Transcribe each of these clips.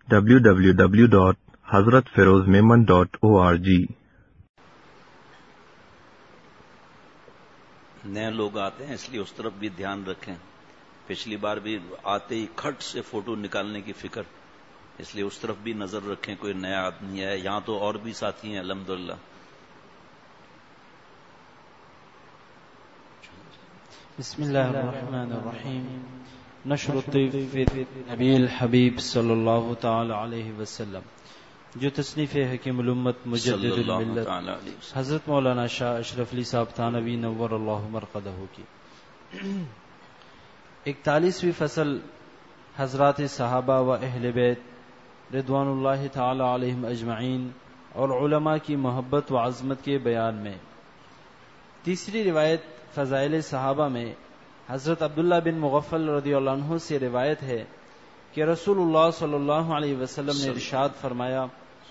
www.hazratfirozmemon.org۔ نئے لوگ آتے ہیں اس لیے اس طرف بھی دھیان رکھیں. پچھلی بار بھی آتے ہی کھٹ سے فوٹو نکالنے کی فکر، اس لیے اس طرف بھی نظر رکھیں. کوئی نیا آدمی ہے یہاں تو اور بھی ساتھی ہیں الحمدللہ. بسم اللہ الرحمن الرحیم. نشر الطیب فی نبی الحبیب صلی اللہ تعالی علیہ وسلم، جو تصنیف حکیم الامت مجدد الملت حضرت مولانا شاہ اشرف علی صاحب تھانوی نور اللہ مرقدہ کی 41ویں فصل حضرات صحابہ و اہل بیت رضوان اللہ تعالی علیہم اجمعین اور علماء کی محبت و عظمت کے بیان میں. تیسری روایت فضائل صحابہ میں حضرت عبداللہ بن مغفل رضی اللہ عنہ سے روایت ہے کہ رسول اللہ صلی اللہ علیہ وسلم نے ارشاد فرمایا،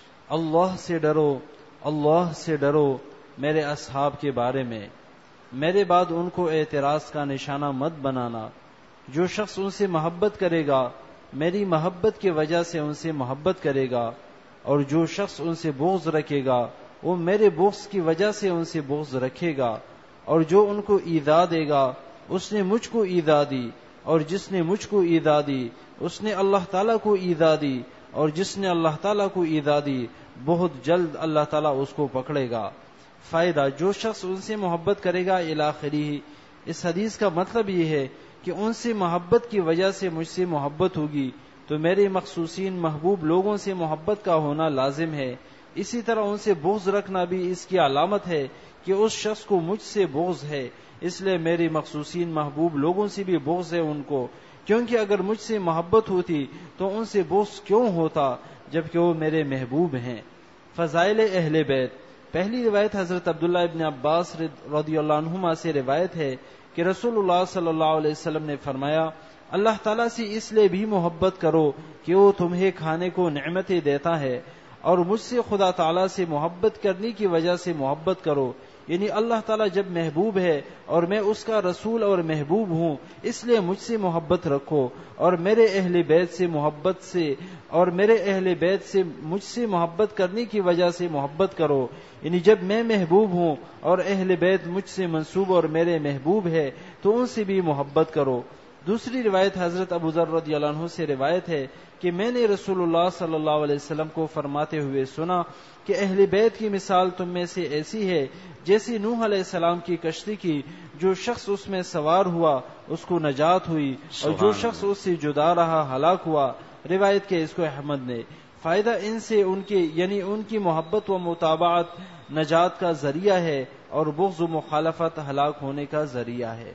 اللہ سے ڈرو، اللہ سے ڈرو میرے اصحاب کے بارے میں، میرے بعد ان کو اعتراض کا نشانہ مت بنانا. جو شخص ان سے محبت کرے گا میری محبت کی وجہ سے ان سے محبت کرے گا، اور جو شخص ان سے بغض رکھے گا وہ میرے بغض کی وجہ سے ان سے بغض رکھے گا، اور جو ان کو ایذا دے گا اس نے مجھ کو ایذا دی، اور جس نے مجھ کو ایذا دی اس نے اللہ تعالیٰ کو ایذا دی، اور جس نے اللہ تعالیٰ کو ایذا دی بہت جلد اللہ تعالیٰ اس کو پکڑے گا. فائدہ: جو شخص ان سے محبت کرے گا الی آخرہ. اس حدیث کا مطلب یہ ہے کہ ان سے محبت کی وجہ سے مجھ سے محبت ہوگی تو میرے مخصوصین محبوب لوگوں سے محبت کا ہونا لازم ہے. اسی طرح ان سے بغض رکھنا بھی اس کی علامت ہے کہ اس شخص کو مجھ سے بغض ہے، اس لیے میری مخصوصین محبوب لوگوں سے بھی بغض ہے ان کو، کیونکہ اگر مجھ سے محبت ہوتی تو ان سے بغض کیوں ہوتا جبکہ وہ میرے محبوب ہیں. فضائل اہل بیت. پہلی روایت حضرت عبداللہ ابن عباس رضی اللہ عنہما سے روایت ہے کہ رسول اللہ صلی اللہ علیہ وسلم نے فرمایا، اللہ تعالیٰ سے اس لیے بھی محبت کرو کہ وہ تمہیں کھانے کو نعمتیں دیتا ہے، اور مجھ سے خدا تعالیٰ سے محبت کرنے کی وجہ سے محبت کرو. یعنی اللہ تعالیٰ جب محبوب ہے اور میں اس کا رسول اور محبوب ہوں اس لیے مجھ سے محبت رکھو، اور میرے اہل بیت سے محبت سے اور میرے اہل بیت سے مجھ سے محبت کرنے کی وجہ سے محبت کرو. یعنی جب میں محبوب ہوں اور اہل بیت مجھ سے منسوب اور میرے محبوب ہے تو ان سے بھی محبت کرو. دوسری روایت حضرت ابو ذر رضی اللہ عنہ سے روایت ہے کہ میں نے رسول اللہ صلی اللہ علیہ وسلم کو فرماتے ہوئے سنا کہ اہل بیت کی مثال تم میں سے ایسی ہے جیسی نوح علیہ السلام کی کشتی کی، جو شخص اس میں سوار ہوا اس کو نجات ہوئی، اور جو شخص اس سے جدا رہا ہلاک ہوا. روایت کے اس کو احمد نے. فائدہ: ان سے ان کی محبت و متابعت نجات کا ذریعہ ہے، اور بغض و مخالفت ہلاک ہونے کا ذریعہ ہے.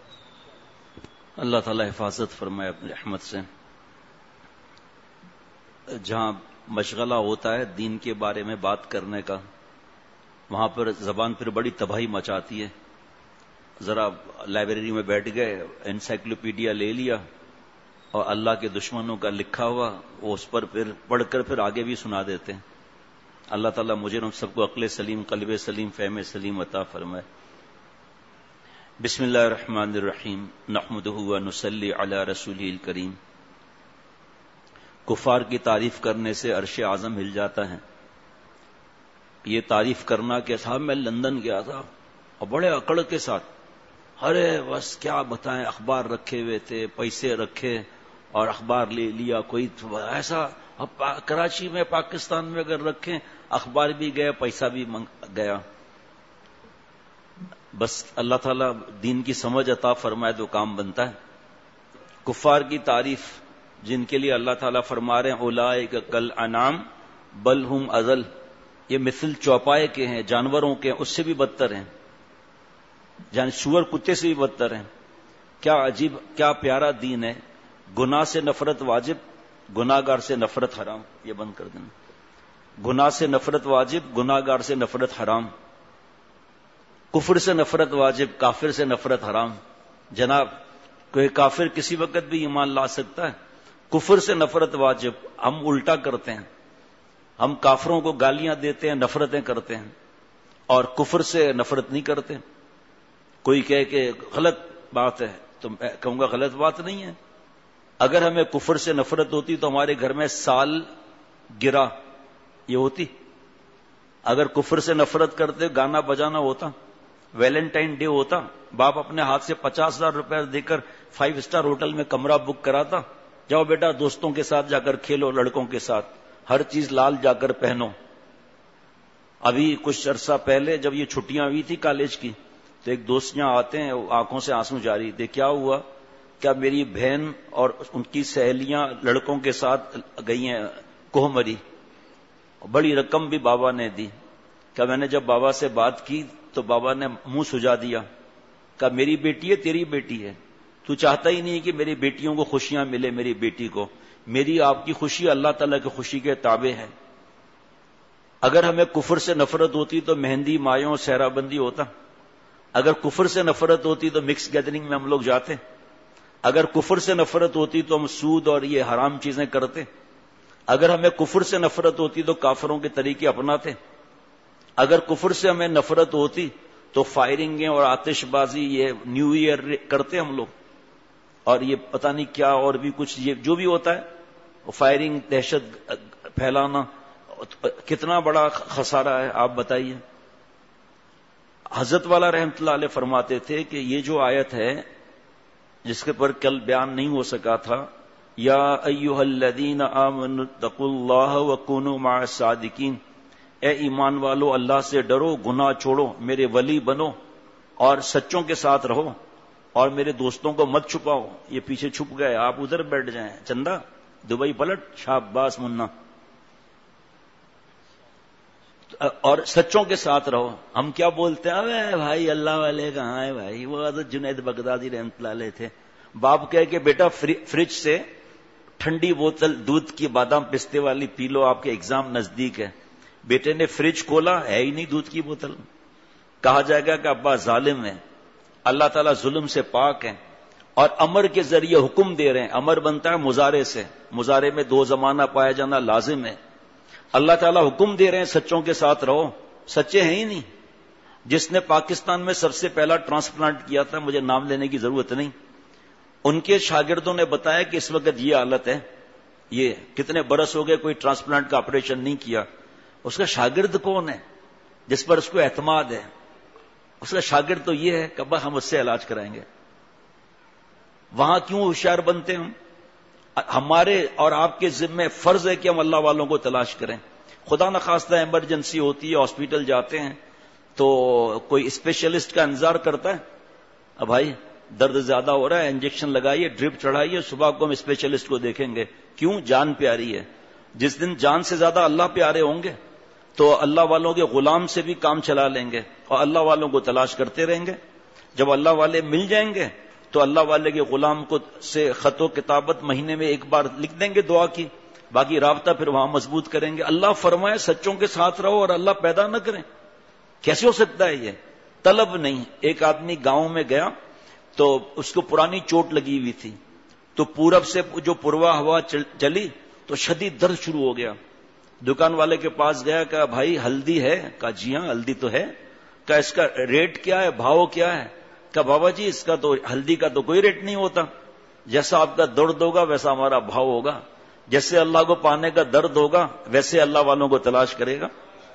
اللہ تعالیٰ حفاظت فرمائے اپنے رحمت سے. جہاں مشغلہ ہوتا ہے دین کے بارے میں بات کرنے کا، وہاں پر زبان پھر بڑی تباہی مچاتی ہے. ذرا لائبریری میں بیٹھ گئے، انسائکلوپیڈیا لے لیا اور اللہ کے دشمنوں کا لکھا ہوا وہ اس پر پھر پڑھ کر پھر آگے بھی سنا دیتے ہیں. اللہ تعالیٰ مجھے ہم سب کو عقل سلیم، قلب سلیم، فہم سلیم عطا فرمائے. بسم اللہ الرحمن الرحیم. نحمدہ و نصلی علی رسولہ الکریم. کفار کی تعریف کرنے سے عرش اعظم ہل جاتا ہے. یہ تعریف کرنا کہ صاحب میں لندن گیا تھا اور بڑے اکڑ کے ساتھ، ارے بس کیا بتائیں، اخبار رکھے ہوئے تھے، پیسے رکھے اور اخبار لے لیا. کوئی ایسا کراچی میں پاکستان میں اگر رکھیں اخبار بھی گیا، پیسہ بھی گیا. بس اللہ تعالیٰ دین کی سمجھ عطا فرمائے تو کام بنتا ہے. کفار کی تعریف جن کے لیے اللہ تعالیٰ فرما رہے ہیں اولئک کالانعام بل ہم اضل، یہ مثل چوپائے کے ہیں، جانوروں کے ہیں، اس سے بھی بدتر ہیں، یعنی سور کتے سے بھی بدتر ہیں. کیا عجیب، کیا پیارا دین ہے. گناہ سے نفرت واجب، گناہگار سے نفرت حرام. یہ بند کر دینا. گناہ سے نفرت واجب، گناہگار سے نفرت حرام. کفر سے نفرت واجب، کافر سے نفرت حرام. جناب کوئی کافر کسی وقت بھی ایمان لا سکتا ہے. کفر سے نفرت واجب، ہم الٹا کرتے ہیں، ہم کافروں کو گالیاں دیتے ہیں، نفرتیں کرتے ہیں، اور کفر سے نفرت نہیں کرتے. کوئی کہے کہ غلط بات ہے تو میں کہوں گا غلط بات نہیں ہے. اگر ہمیں کفر سے نفرت ہوتی تو ہمارے گھر میں سال گرا یہ ہوتی؟ اگر کفر سے نفرت کرتے گانا بجانا ہوتا، ویلنٹائن ڈے ہوتا، باپ اپنے ہاتھ سے 50,000 روپے دے کر 5 اسٹار ہوٹل میں کمرہ بک کراتا، جاؤ بیٹا دوستوں کے ساتھ جا کر کھیلو، لڑکوں کے ساتھ، ہر چیز لال جا کر پہنو. ابھی کچھ عرصہ پہلے جب یہ چھٹیاں ہوئی تھی کالج کی تو ایک دوست یہاں آتے ہیں، آنکھوں سے آنسو جاری تھے. کیا ہوا؟ کیا میری بہن اور ان کی سہیلیاں لڑکوں کے ساتھ گئی ہیں کوہ مری، بڑی رقم بھی بابا نے دی. کہ میں نے جب بابا سے بات کی تو بابا نے منہ سجا دیا. کہ میری بیٹی ہے تیری بیٹی ہے، تو چاہتا ہی نہیں کہ میری بیٹیوں کو خوشیاں ملے، میری بیٹی کو. میری آپ کی خوشی اللہ تعالیٰ کی خوشی کے تابع ہے. اگر ہمیں کفر سے نفرت ہوتی تو مہندی مایوں سہرا بندی ہوتا. اگر کفر سے نفرت ہوتی تو مکس گیدرنگ میں ہم لوگ جاتے. اگر کفر سے نفرت ہوتی تو ہم سود اور یہ حرام چیزیں کرتے. اگر ہمیں کفر سے نفرت ہوتی تو کافروں کے طریقے اپناتے. اگر کفر سے ہمیں نفرت ہوتی تو فائرنگیں اور آتش بازی یہ نیو ایئر کرتے ہم لوگ، اور یہ پتہ نہیں کیا اور بھی کچھ یہ جو بھی ہوتا ہے، فائرنگ، دہشت پھیلانا، کتنا بڑا خسارہ ہے آپ بتائیے. حضرت والا رحمت اللہ علیہ فرماتے تھے کہ یہ جو آیت ہے جس کے پر کل بیان نہیں ہو سکا تھا، یا ایھا الذین آمنوا اتقوا اللہ وکونوا مع الصادقین، اے ایمان والو اللہ سے ڈرو، گناہ چھوڑو، میرے ولی بنو اور سچوں کے ساتھ رہو، اور میرے دوستوں کو مت چھپاؤ. یہ پیچھے چھپ گئے، آپ ادھر بیٹھ جائیں، چندہ دبئی پلٹ، شاباش منا، اور سچوں کے ساتھ رہو. ہم کیا بولتے ہیں، ارے بھائی اللہ والے کہاں ہیں بھائی، وہ حضرت جنید بغدادی رحمۃ اللہ علیہ تھے. باپ کہے کہ بیٹا فریج سے ٹھنڈی بوتل دودھ کی بادام پستے والی پی لو، آپ کے ایگزام نزدیک ہے. بیٹے نے فریج کھولا، ہے ہی نہیں دودھ کی بوتل. کہا جائے گا کہ ابا ظالم ہے، اللہ تعالیٰ ظلم سے پاک ہے، اور امر کے ذریعے حکم دے رہے ہیں. امر بنتا ہے مضارع سے، مضارع میں دو زمانہ پایا جانا لازم ہے. اللہ تعالیٰ حکم دے رہے ہیں سچوں کے ساتھ رہو، سچے ہیں ہی نہیں. جس نے پاکستان میں سب سے پہلا ٹرانسپلانٹ کیا تھا، مجھے نام لینے کی ضرورت نہیں، ان کے شاگردوں نے بتایا کہ اس وقت یہ حالت ہے. یہ کتنے برس ہو گئے کوئی ٹرانسپلانٹ کا آپریشن نہیں کیا. اس کا شاگرد کون ہے جس پر اس کو اعتماد ہے؟ اس کا شاگرد تو یہ ہے کہ ابا ہم اس سے علاج کرائیں گے. وہاں کیوں ہوشیار بنتے ہم؟ ہمارے اور آپ کے ذمے فرض ہے کہ ہم اللہ والوں کو تلاش کریں. خدا نخواستہ ایمرجنسی ہوتی ہے، ہاسپٹل جاتے ہیں تو کوئی اسپیشلسٹ کا انتظار کرتا ہے، اب بھائی درد زیادہ ہو رہا ہے، انجیکشن لگائیے، ڈرپ چڑھائیے، صبح کو ہم اسپیشلسٹ کو دیکھیں گے. کیوں؟ جان پیاری ہے. جس دن جان سے زیادہ اللہ پیارے ہوں گے تو اللہ والوں کے غلام سے بھی کام چلا لیں گے اور اللہ والوں کو تلاش کرتے رہیں گے. جب اللہ والے مل جائیں گے تو اللہ والے کے غلام کو سے خط و کتابت مہینے میں ایک بار لکھ دیں گے دعا کی، باقی رابطہ پھر وہاں مضبوط کریں گے. اللہ فرمائے سچوں کے ساتھ رہو اور اللہ پیدا نہ کریں. کیسے ہو سکتا ہے یہ؟ طلب نہیں. ایک آدمی گاؤں میں گیا تو اس کو پرانی چوٹ لگی ہوئی تھی، تو پورب سے جو پوروا ہوا چلی تو شدید درد شروع ہو گیا. دکان والے کے پاس گیا، کہا بھائی ہلدی ہے؟ کہا جی ہاں ہلدی تو ہے. کہا اس کا ریٹ کیا ہے، بھاؤ کیا ہے؟ کہا بابا جی اس کا تو ہلدی کا تو کوئی ریٹ نہیں ہوتا، جیسا آپ کا درد ہوگا ویسا ہمارا بھاؤ ہوگا، جیسے اللہ کو پانے کا درد ہوگا ویسے اللہ والوں کو تلاش کرے گا.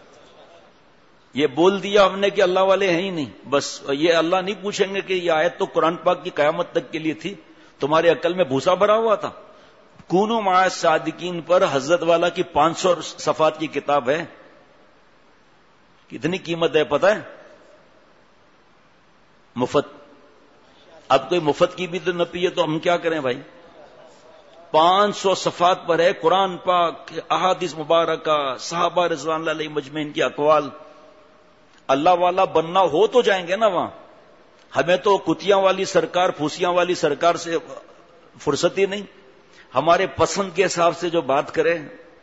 یہ بول دیا ہم نے کہ اللہ والے ہیں ہی نہیں. بس یہ اللہ نہیں پوچھیں گے کہ یہ آیت تو قرآن پاک کی قیامت تک کے لیے تھی، تمہاری عقل میں بھوسا بھرا ہوا تھا. کونوا مع الصادقین پر حضرت والا کی 500 صفحات کی کتاب ہے. کتنی قیمت ہے پتہ ہے؟ مفت. اب کوئی مفت کی بھی تو نہ پیے تو ہم کیا کریں بھائی؟ 500 صفحات پر ہے قرآن پاک، احادیث مبارکہ، صحابہ رضوان اللہ علیہ مجمعین کی اقوال. اللہ والا بننا ہو تو جائیں گے نا وہاں. ہمیں تو کتیاں والی سرکار، پھوسیاں والی سرکار سے فرصت ہی نہیں. ہمارے پسند کے حساب سے جو بات کرے،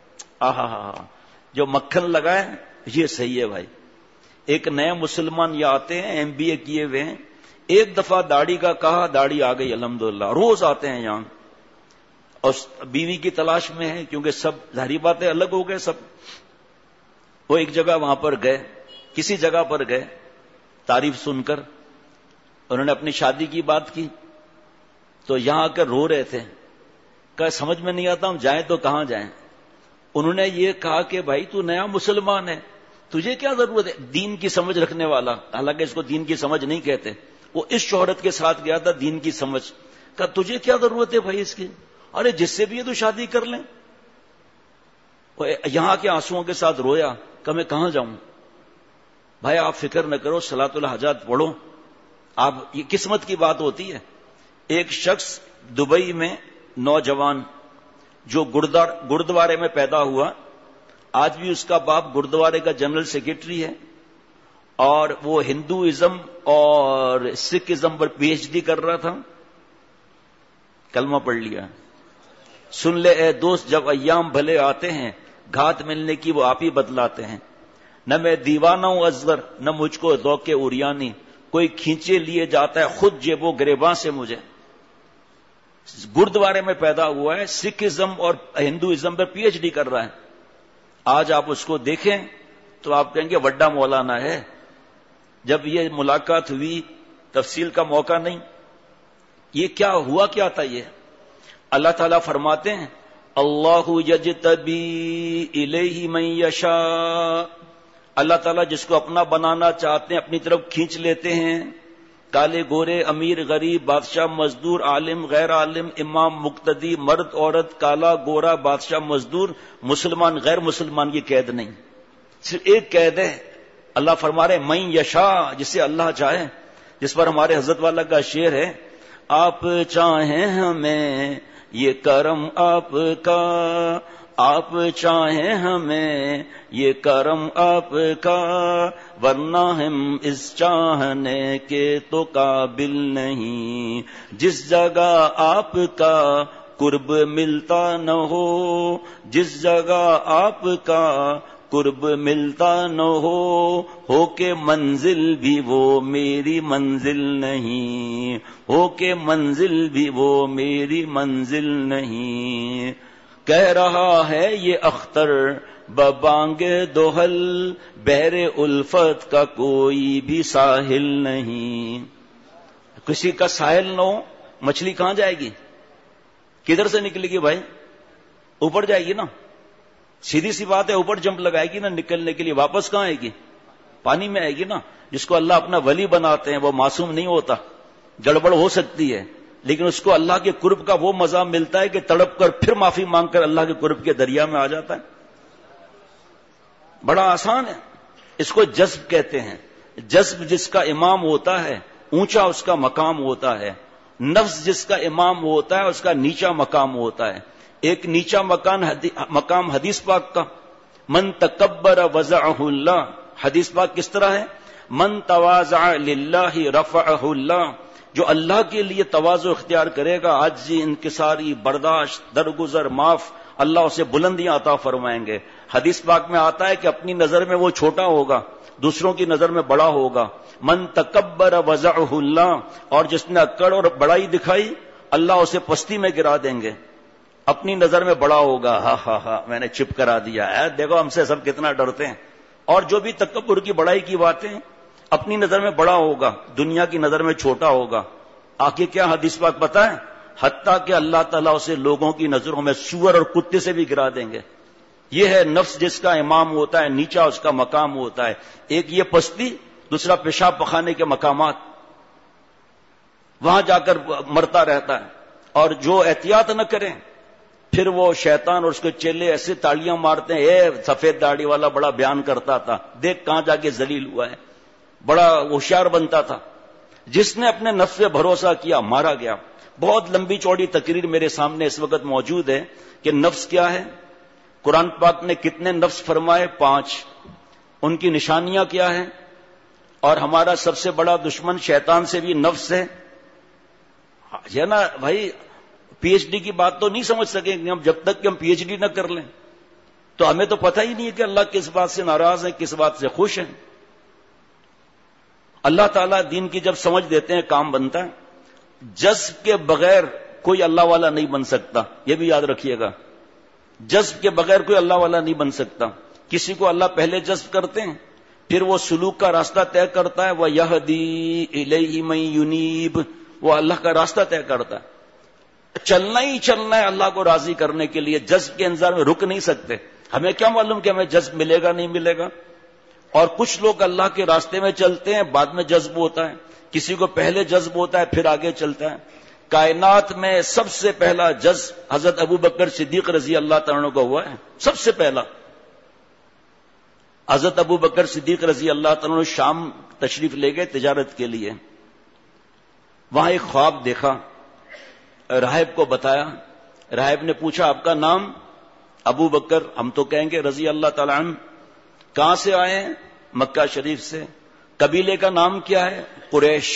جو مکھن لگائے، یہ صحیح ہے بھائی. ایک نئے مسلمان یہ آتے ہیں MBA کیے ہوئے ہیں، ایک دفعہ داڑھی کا کہا، داڑھی آ گئی الحمدللہ. روز آتے ہیں یہاں اور بیوی کی تلاش میں ہے، کیونکہ سب ظاہری باتیں الگ ہو گئے سب. وہ ایک جگہ وہاں پر گئے، کسی جگہ پر گئے، تعریف سن کر انہوں نے اپنی شادی کی بات کی تو یہاں آ کر رو رہے تھے کہ سمجھ میں نہیں آتا ہم جائیں تو کہاں جائیں. انہوں نے یہ کہا کہ بھائی تو نیا مسلمان ہے, تجھے کیا ضرورت ہے, دین کی سمجھ رکھنے والا, حالانکہ اس کو دین کی سمجھ نہیں کہتے, وہ اس شہرت کے ساتھ گیا تھا دین کی سمجھ کا, تجھے کیا ضرورت ہے بھائی اس کی, ارے جس سے بھی ہے تو شادی کر لیں. یہاں کے آنسوؤں کے ساتھ رویا کہ میں کہاں جاؤں. بھائی آپ فکر نہ کرو, صلاۃ الحاجات پڑھو. آپ یہ قسمت کی بات ہوتی ہے. ایک شخص دبئی میں نوجوان جو گردوارے میں پیدا ہوا, آج بھی اس کا باپ گردوارے کا جنرل سیکرٹری ہے, اور وہ ہندوازم اور سکھ ازم پر پی ایچ ڈی کر رہا تھا. کلمہ پڑھ لیا. سن لے اے دوست, جب ایام بھلے آتے ہیں, گھات ملنے کی وہ آپ ہی بتلاتے ہیں. نہ میں دیوانہ ہوں ازغر, نہ مجھ کو ذوق عریانی, کوئی کھینچے لیے جاتا ہے خود جیب و گریباں سے مجھے. گردوارے میں پیدا ہوا ہے, سکھ ازم اور ہندوازم پر پی ایچ ڈی کر رہا ہے. آج آپ اس کو دیکھیں تو آپ کہیں گے وڈا مولانا ہے. جب یہ ملاقات ہوئی, تفصیل کا موقع نہیں, یہ کیا ہوا کیا تھا. یہ اللہ تعالیٰ فرماتے ہیں اللہ یجتبی الیہ من یشاء, اللہ تعالیٰ جس کو اپنا بنانا چاہتے ہیں اپنی طرف کھینچ لیتے ہیں. کالے گورے, امیر غریب, بادشاہ مزدور, عالم غیر عالم, امام مقتدی, مرد عورت, کالا گورا, بادشاہ مزدور, مسلمان غیر مسلمان کی قید نہیں, صرف ایک قید ہے. اللہ فرما رہے من یشاء, جسے اللہ چاہے. جس پر ہمارے حضرت والا کا شعر ہے, آپ چاہیں ہمیں یہ کرم آپ کا, آپ چاہیں ہمیں یہ کرم آپ کا, ورنہ ہم اس چاہنے کے تو قابل نہیں. جس جگہ آپ کا قرب ملتا نہ ہو, جس جگہ آپ کا قرب ملتا نہ ہو کہ منزل بھی وہ میری منزل نہیں, ہو کہ منزل بھی وہ میری منزل نہیں. کہہ رہا ہے یہ اختر ببانگ دوہل, بحر الفت کا کوئی بھی ساحل نہیں. کسی کا ساحل نہ ہو, مچھلی کہاں جائے گی, کدھر سے نکلے گی بھائی, اوپر جائے گی نا, سیدھی سی بات ہے, اوپر جمپ لگائے گی نا نکلنے کے لیے, واپس کہاں آئے گی, پانی میں آئے گی نا. جس کو اللہ اپنا ولی بناتے ہیں وہ معصوم نہیں ہوتا, گڑبڑ ہو سکتی ہے, لیکن اس کو اللہ کے قرب کا وہ مزہ ملتا ہے کہ تڑپ کر پھر معافی مانگ کر اللہ کے قرب کے دریا میں آ جاتا ہے. بڑا آسان ہے, اس کو جذب کہتے ہیں. جذب جس کا امام ہوتا ہے اونچا اس کا مقام ہوتا ہے, نفس جس کا امام ہوتا ہے اس کا نیچا مقام ہوتا ہے. ایک نیچا مقام حدیث پاک کا, من تکبر وضعہ اللہ. حدیث پاک کس طرح ہے, من تواضع للہ رفعہ اللہ. جو اللہ کے لیے تواضع اختیار کرے گا, عاجزی, انکساری, برداشت, درگزر, معاف, اللہ اسے بلندیاں عطا فرمائیں گے. حدیث پاک میں آتا ہے کہ اپنی نظر میں وہ چھوٹا ہوگا, دوسروں کی نظر میں بڑا ہوگا. من تکبر وضعہ اللہ, اور جس نے اکڑ اور بڑائی دکھائی اللہ اسے پستی میں گرا دیں گے. اپنی نظر میں بڑا ہوگا, ہاں ہاں ہاں میں نے چپ کرا دیا ہے, دیکھو ہم سے سب کتنا ڈرتے ہیں. اور جو بھی تکبر کی بڑائی کی باتیں, اپنی نظر میں بڑا ہوگا, دنیا کی نظر میں چھوٹا ہوگا. آگے کیا حدیث پاک پتہ ہے, حتیٰ کہ اللہ تعالیٰ اسے لوگوں کی نظروں میں سور اور کتے سے بھی گرا دیں گے. یہ ہے نفس جس کا امام ہوتا ہے, نیچا اس کا مقام ہوتا ہے. ایک یہ پستی, دوسرا پیشاب پخانے کے مقامات, وہاں جا کر مرتا رہتا ہے. اور جو احتیاط نہ کریں پھر وہ شیطان اور اس کے چیلے ایسے تالیاں مارتے ہیں, اے سفید داڑھی والا بڑا بیان کرتا تھا, دیکھ کہاں جا کے ذلیل ہوا ہے, بڑا ہوشیار بنتا تھا. جس نے اپنے نفس پہ بھروسہ کیا مارا گیا. بہت لمبی چوڑی تقریر میرے سامنے اس وقت موجود ہے کہ نفس کیا ہے. قرآن پاک نے کتنے نفس فرمائے, 5. ان کی نشانیاں کیا ہیں, اور ہمارا سب سے بڑا دشمن شیطان سے بھی نفس ہے. ہے نا بھائی, پی ایچ ڈی کی بات تو نہیں سمجھ سکیں گے ہم جب تک کہ ہم پی ایچ ڈی نہ کر لیں. تو ہمیں تو پتہ ہی نہیں ہے کہ اللہ کس بات سے ناراض ہے, کس بات سے خوش ہے. اللہ تعالیٰ دین کی جب سمجھ دیتے ہیں کام بنتا ہے. جذب کے بغیر کوئی اللہ والا نہیں بن سکتا, یہ بھی یاد رکھیے گا. جذب کے بغیر کوئی اللہ والا نہیں بن سکتا. کسی کو اللہ پہلے جذب کرتے ہیں, پھر وہ سلوک کا راستہ طے کرتا ہے. وَيَهْدِي إِلَيْهِ مَن يُنِيبُ, وہ اللہ کا راستہ طے کرتا ہے. چلنا ہی چلنا ہے اللہ کو راضی کرنے کے لیے، جذب کے انتظار میں رک نہیں سکتے. ہمیں کیا معلوم کہ ہمیں جذب ملے گا نہیں ملے گا. اور کچھ لوگ اللہ کے راستے میں چلتے ہیں، بعد میں جذب ہوتا ہے، کسی کو پہلے جذب ہوتا ہے پھر آگے چلتا ہے. کائنات میں سب سے پہلا جذب حضرت ابو بکر صدیق رضی اللہ تعالیٰ عنہ کو ہوا ہے. سب سے پہلا حضرت ابو بکر صدیق رضی اللہ تعالیٰ عنہ شام تشریف لے گئے تجارت کے لیے. وہاں ایک خواب دیکھا، راہب کو بتایا. راہب نے پوچھا آپ کا نام؟ ابو بکر. ہم تو کہیں گے رضی اللہ تعالیٰ عنہ. کہاں سے آئے ہیں؟ مکہ شریف سے. قبیلے کا نام کیا ہے؟ قریش.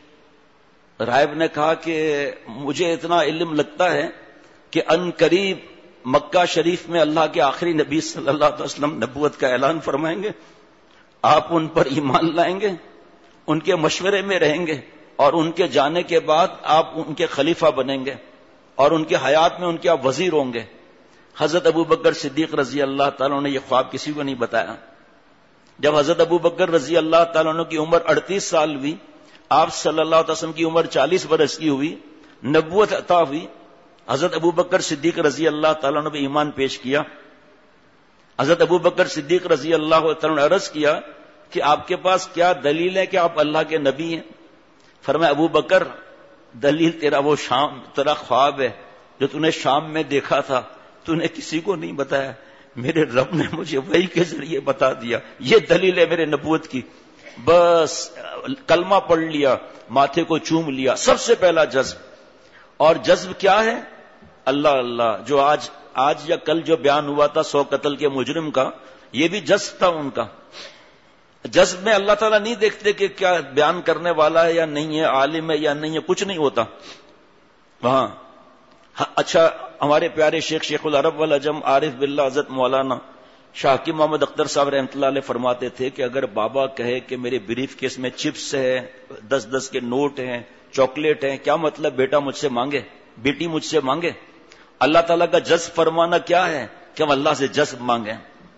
راہب نے کہا کہ مجھے اتنا علم لگتا ہے کہ ان قریب مکہ شریف میں اللہ کے آخری نبی صلی اللہ علیہ وسلم نبوت کا اعلان فرمائیں گے، آپ ان پر ایمان لائیں گے، ان کے مشورے میں رہیں گے، اور ان کے جانے کے بعد آپ ان کے خلیفہ بنیں گے، اور ان کے حیات میں ان کے آپ وزیر ہوں گے. حضرت ابو بکر صدیق رضی اللہ تعالیٰ نے یہ خواب کسی کو نہیں بتایا. جب حضرت ابو بکر رضی اللہ تعالیٰ عنہ کی عمر 38 سال ہوئی، آپ صلی اللہ علیہ وسلم کی عمر 40 برس کی ہوئی، نبوت عطا ہوئی، حضرت ابو بکر صدیق رضی اللہ تعالیٰ عنہ نے ایمان پیش کیا. حضرت ابو بکر صدیق رضی اللہ تعالیٰ نے عرض کیا کہ آپ کے پاس کیا دلیل ہے کہ آپ اللہ کے نبی ہیں؟ فرمایا ابو بکر، دلیل تیرا وہ شام تیرا خواب ہے جو تو نے شام میں دیکھا تھا، تو نے کسی کو نہیں بتایا، میرے رب نے مجھے وحی کے ذریعے بتا دیا، یہ دلیل ہے میرے نبوت کی. بس کلمہ پڑھ لیا، ماتھے کو چوم لیا. سب سے پہلا جذب. اور جذب کیا ہے؟ اللہ اللہ. جو آج یا کل جو بیان ہوا تھا 100 قتل کے مجرم کا، یہ بھی جذب تھا ان کا. جذب میں اللہ تعالیٰ نہیں دیکھتے کہ کیا بیان کرنے والا ہے یا نہیں ہے، عالم ہے یا نہیں ہے، کچھ نہیں ہوتا وہاں. اچھا، ہمارے پیارے شیخ العرب والعجم عارف باللہ حضرت مولانا شاہ حکیم محمد اختر صاحب رحمۃ اللہ علیہ فرماتے تھے کہ اگر بابا کہے کہ میرے بریف کیس میں چپس ہے، 10 کے نوٹ ہیں، چاکلیٹ ہیں، کیا مطلب بیٹا مجھ سے مانگے، بیٹی مجھ سے مانگے؟ اللہ تعالیٰ کا جذب فرمانا کیا ہے کہ ہم اللہ سے جذب مانگیں.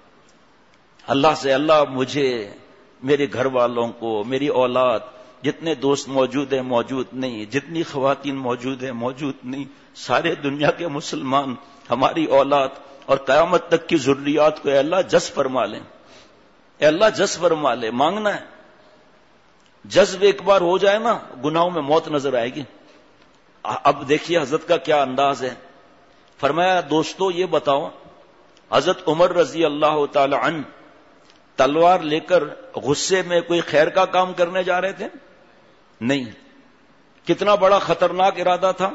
اللہ سے، اللہ مجھے، میرے گھر والوں کو، میری اولاد، جتنے دوست موجود ہیں موجود نہیں، جتنی خواتین موجود ہیں موجود نہیں، سارے دنیا کے مسلمان، ہماری اولاد اور قیامت تک کی ضروریات کو اے اللہ جذب فرما لیں. اے اللہ جذب فرما لے. مانگنا ہے. جذب ایک بار ہو جائے نا، گناہوں میں موت نظر آئے گی. اب دیکھیے حضرت کا کیا انداز ہے. فرمایا دوستو یہ بتاؤ، حضرت عمر رضی اللہ تعالی عنہ تلوار لے کر غصے میں کوئی خیر کا کام کرنے جا رہے تھے؟ نہیں. کتنا بڑا خطرناک ارادہ تھا.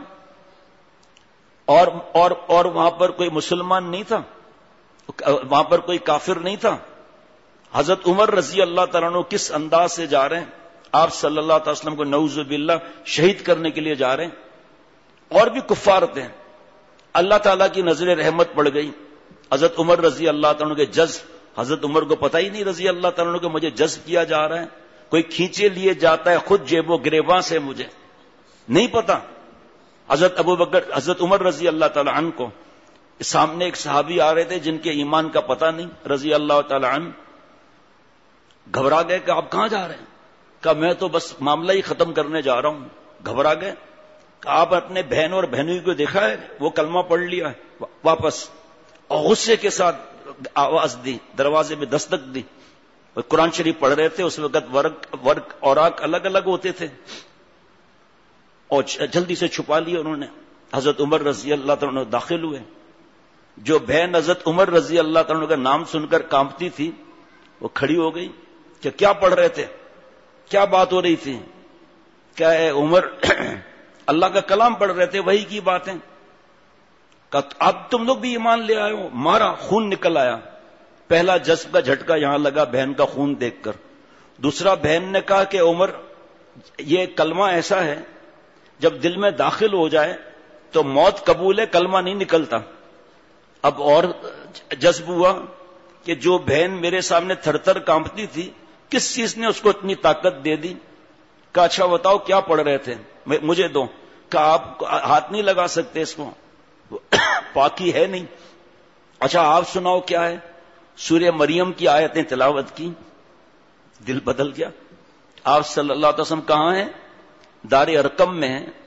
اور وہاں پر کوئی مسلمان نہیں تھا، وہاں پر کوئی کافر نہیں تھا. حضرت عمر رضی اللہ تعالیٰ عنہ کس انداز سے جا رہے ہیں؟ آپ صلی اللہ علیہ وسلم کو نعوذ باللہ شہید کرنے کے لیے جا رہے ہیں. اور بھی کفار تھے. اللہ تعالیٰ کی نظر رحمت پڑ گئی. حضرت عمر رضی اللہ تعالیٰ عنہ کے جذب، حضرت عمر کو پتہ ہی نہیں رضی اللہ تعالیٰ عنہ کہ مجھے جذب کیا جا رہا ہے، کوئی کھینچے لیے جاتا ہے خود جیب و گریباں سے، مجھے نہیں پتا. حضرت عمر رضی اللہ تعالیٰ عنہ کو سامنے ایک صحابی آ رہے تھے جن کے ایمان کا پتہ نہیں، رضی اللہ تعالیٰ عنہ گھبرا گئے کہ آپ کہاں جا رہے ہیں؟ کہا میں تو بس معاملہ ہی ختم کرنے جا رہا ہوں. گھبرا گئے. کہا آپ اپنے بہن اور بہنوئی کو دیکھا ہے؟ وہ کلمہ پڑھ لیا ہے. واپس اور غصے کے ساتھ آواز دی، دروازے میں دستک دی. قرآن شریف پڑھ رہے تھے. اس وقت ورق اوراق الگ الگ ہوتے تھے اور جلدی سے چھپا لیا انہوں نے. حضرت عمر رضی اللہ تعالیٰ عنہ داخل ہوئے. جو بہن حضرت عمر رضی اللہ تعالیٰ عنہ کا نام سن کر کانپتی تھی وہ کھڑی ہو گئی کہ کیا پڑھ رہے تھے، کیا بات ہو رہی تھی؟ کیا ہے عمر اللہ کا کلام پڑھ رہے تھے، وہی کی باتیں. اب تم لوگ بھی ایمان لے آئے ہو. مارا، خون نکل آیا. پہلا جذب کا جھٹکا یہاں لگا بہن کا خون دیکھ کر. دوسرا بہن نے کہا کہ عمر یہ کلمہ ایسا ہے جب دل میں داخل ہو جائے تو موت قبول ہے، کلمہ نہیں نکلتا. اب اور جذب ہوا کہ جو بہن میرے سامنے تھر تھر کانپتی تھی کس چیز نے اس کو اتنی طاقت دے دی؟ کہا اچھا بتاؤ کیا پڑھ رہے تھے، مجھے دو. کہا آپ ہاتھ نہیں لگا سکتے اس کو، پاکی ہے نہیں. اچھا آپ سناؤ کیا ہے؟ سورہ مریم کی آیتیں تلاوت کی. دل بدل گیا. آپ صلی اللہ علیہ وسلم کہاں ہیں؟ دار ارقم میں ہیں.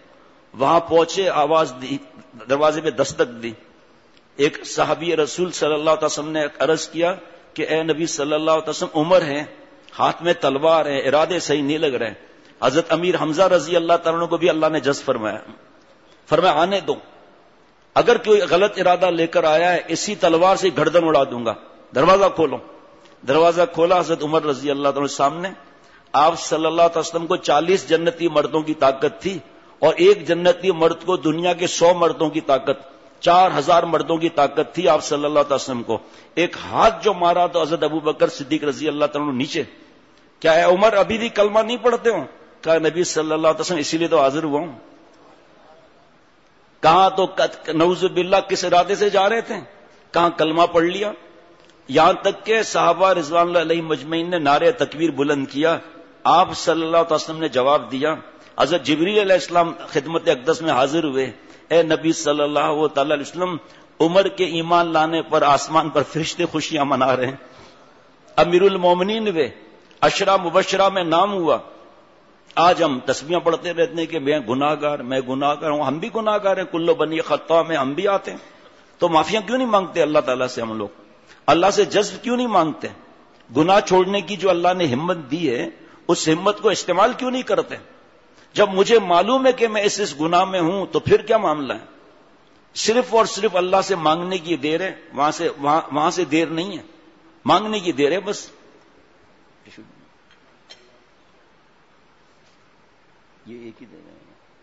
وہاں پہنچے، آواز دی، دروازے پہ دستک دی. ایک صحابی رسول صلی اللہ علیہ وسلم نے عرض کیا کہ اے نبی صلی اللہ علیہ وسلم، عمر ہے، ہاتھ میں تلوار ہے، ارادے صحیح نہیں لگ رہے. حضرت امیر حمزہ رضی اللہ تعالیٰ عنہ کو بھی اللہ نے جذب فرمایا. فرمایا آنے دو، اگر کوئی غلط ارادہ لے کر آیا ہے اسی تلوار سے گردن اڑا دوں گا. دروازہ کھولو. دروازہ کھولا. حضرت عمر رضی اللہ تعالیٰ سامنے. آپ صلی اللہ علیہ وسلم کو 40 جنتی مردوں کی طاقت تھی، اور ایک جنتی مرد کو دنیا کے 100 مردوں کی طاقت، 4000 مردوں کی طاقت تھی آپ صلی اللہ علیہ وسلم کو. ایک ہاتھ جو مارا تو حضرت ابو بکر صدیق رضی اللہ تعالیٰ نیچے. کیا ہے عمر ابھی بھی کلمہ نہیں پڑھتے ہو؟ کہا نبی صلی اللہ علیہ وسلم اسی لیے تو حاضر ہوا ہوں. کہاں تو نعوذ باللہ کس ارادے سے جا رہے تھے، کہاں کلمہ پڑھ لیا. یہاں تک کہ صحابہ رضوان اللہ علیہ مجمعین نے نعرہ تکبیر بلند کیا. آپ صلی اللہ علیہ وسلم نے جواب دیا. حضرت جبریل علیہ السلام خدمت اقدس میں حاضر ہوئے. اے نبی صلی اللہ تعالی علیہ وسلم، عمر کے ایمان لانے پر آسمان پر فرشتے خوشیاں منا رہے ہیں. امیر المومنین ہوئے، عشرہ مبشرہ میں نام ہوا. آج ہم تسبیحاں پڑھتے رہتے ہیں کہ میں گناہ گار ہوں. ہم بھی گناہ گار ہیں، کلو بنی خطا میں ہم بھی آتے ہیں. تو معافیاں کیوں نہیں مانگتے اللہ تعالیٰ سے؟ ہم لوگ اللہ سے جذب کیوں نہیں مانگتے؟ گناہ چھوڑنے کی جو اللہ نے ہمت دی ہے، اس ہمت کو استعمال کیوں نہیں کرتے؟ جب مجھے معلوم ہے کہ میں اس گناہ میں ہوں تو پھر کیا معاملہ ہے؟ صرف اور صرف اللہ سے مانگنے کی دیر ہے، وہاں سے دیر نہیں ہے، مانگنے کی دیر ہے بس. یہ ایک ہی دیر ہے.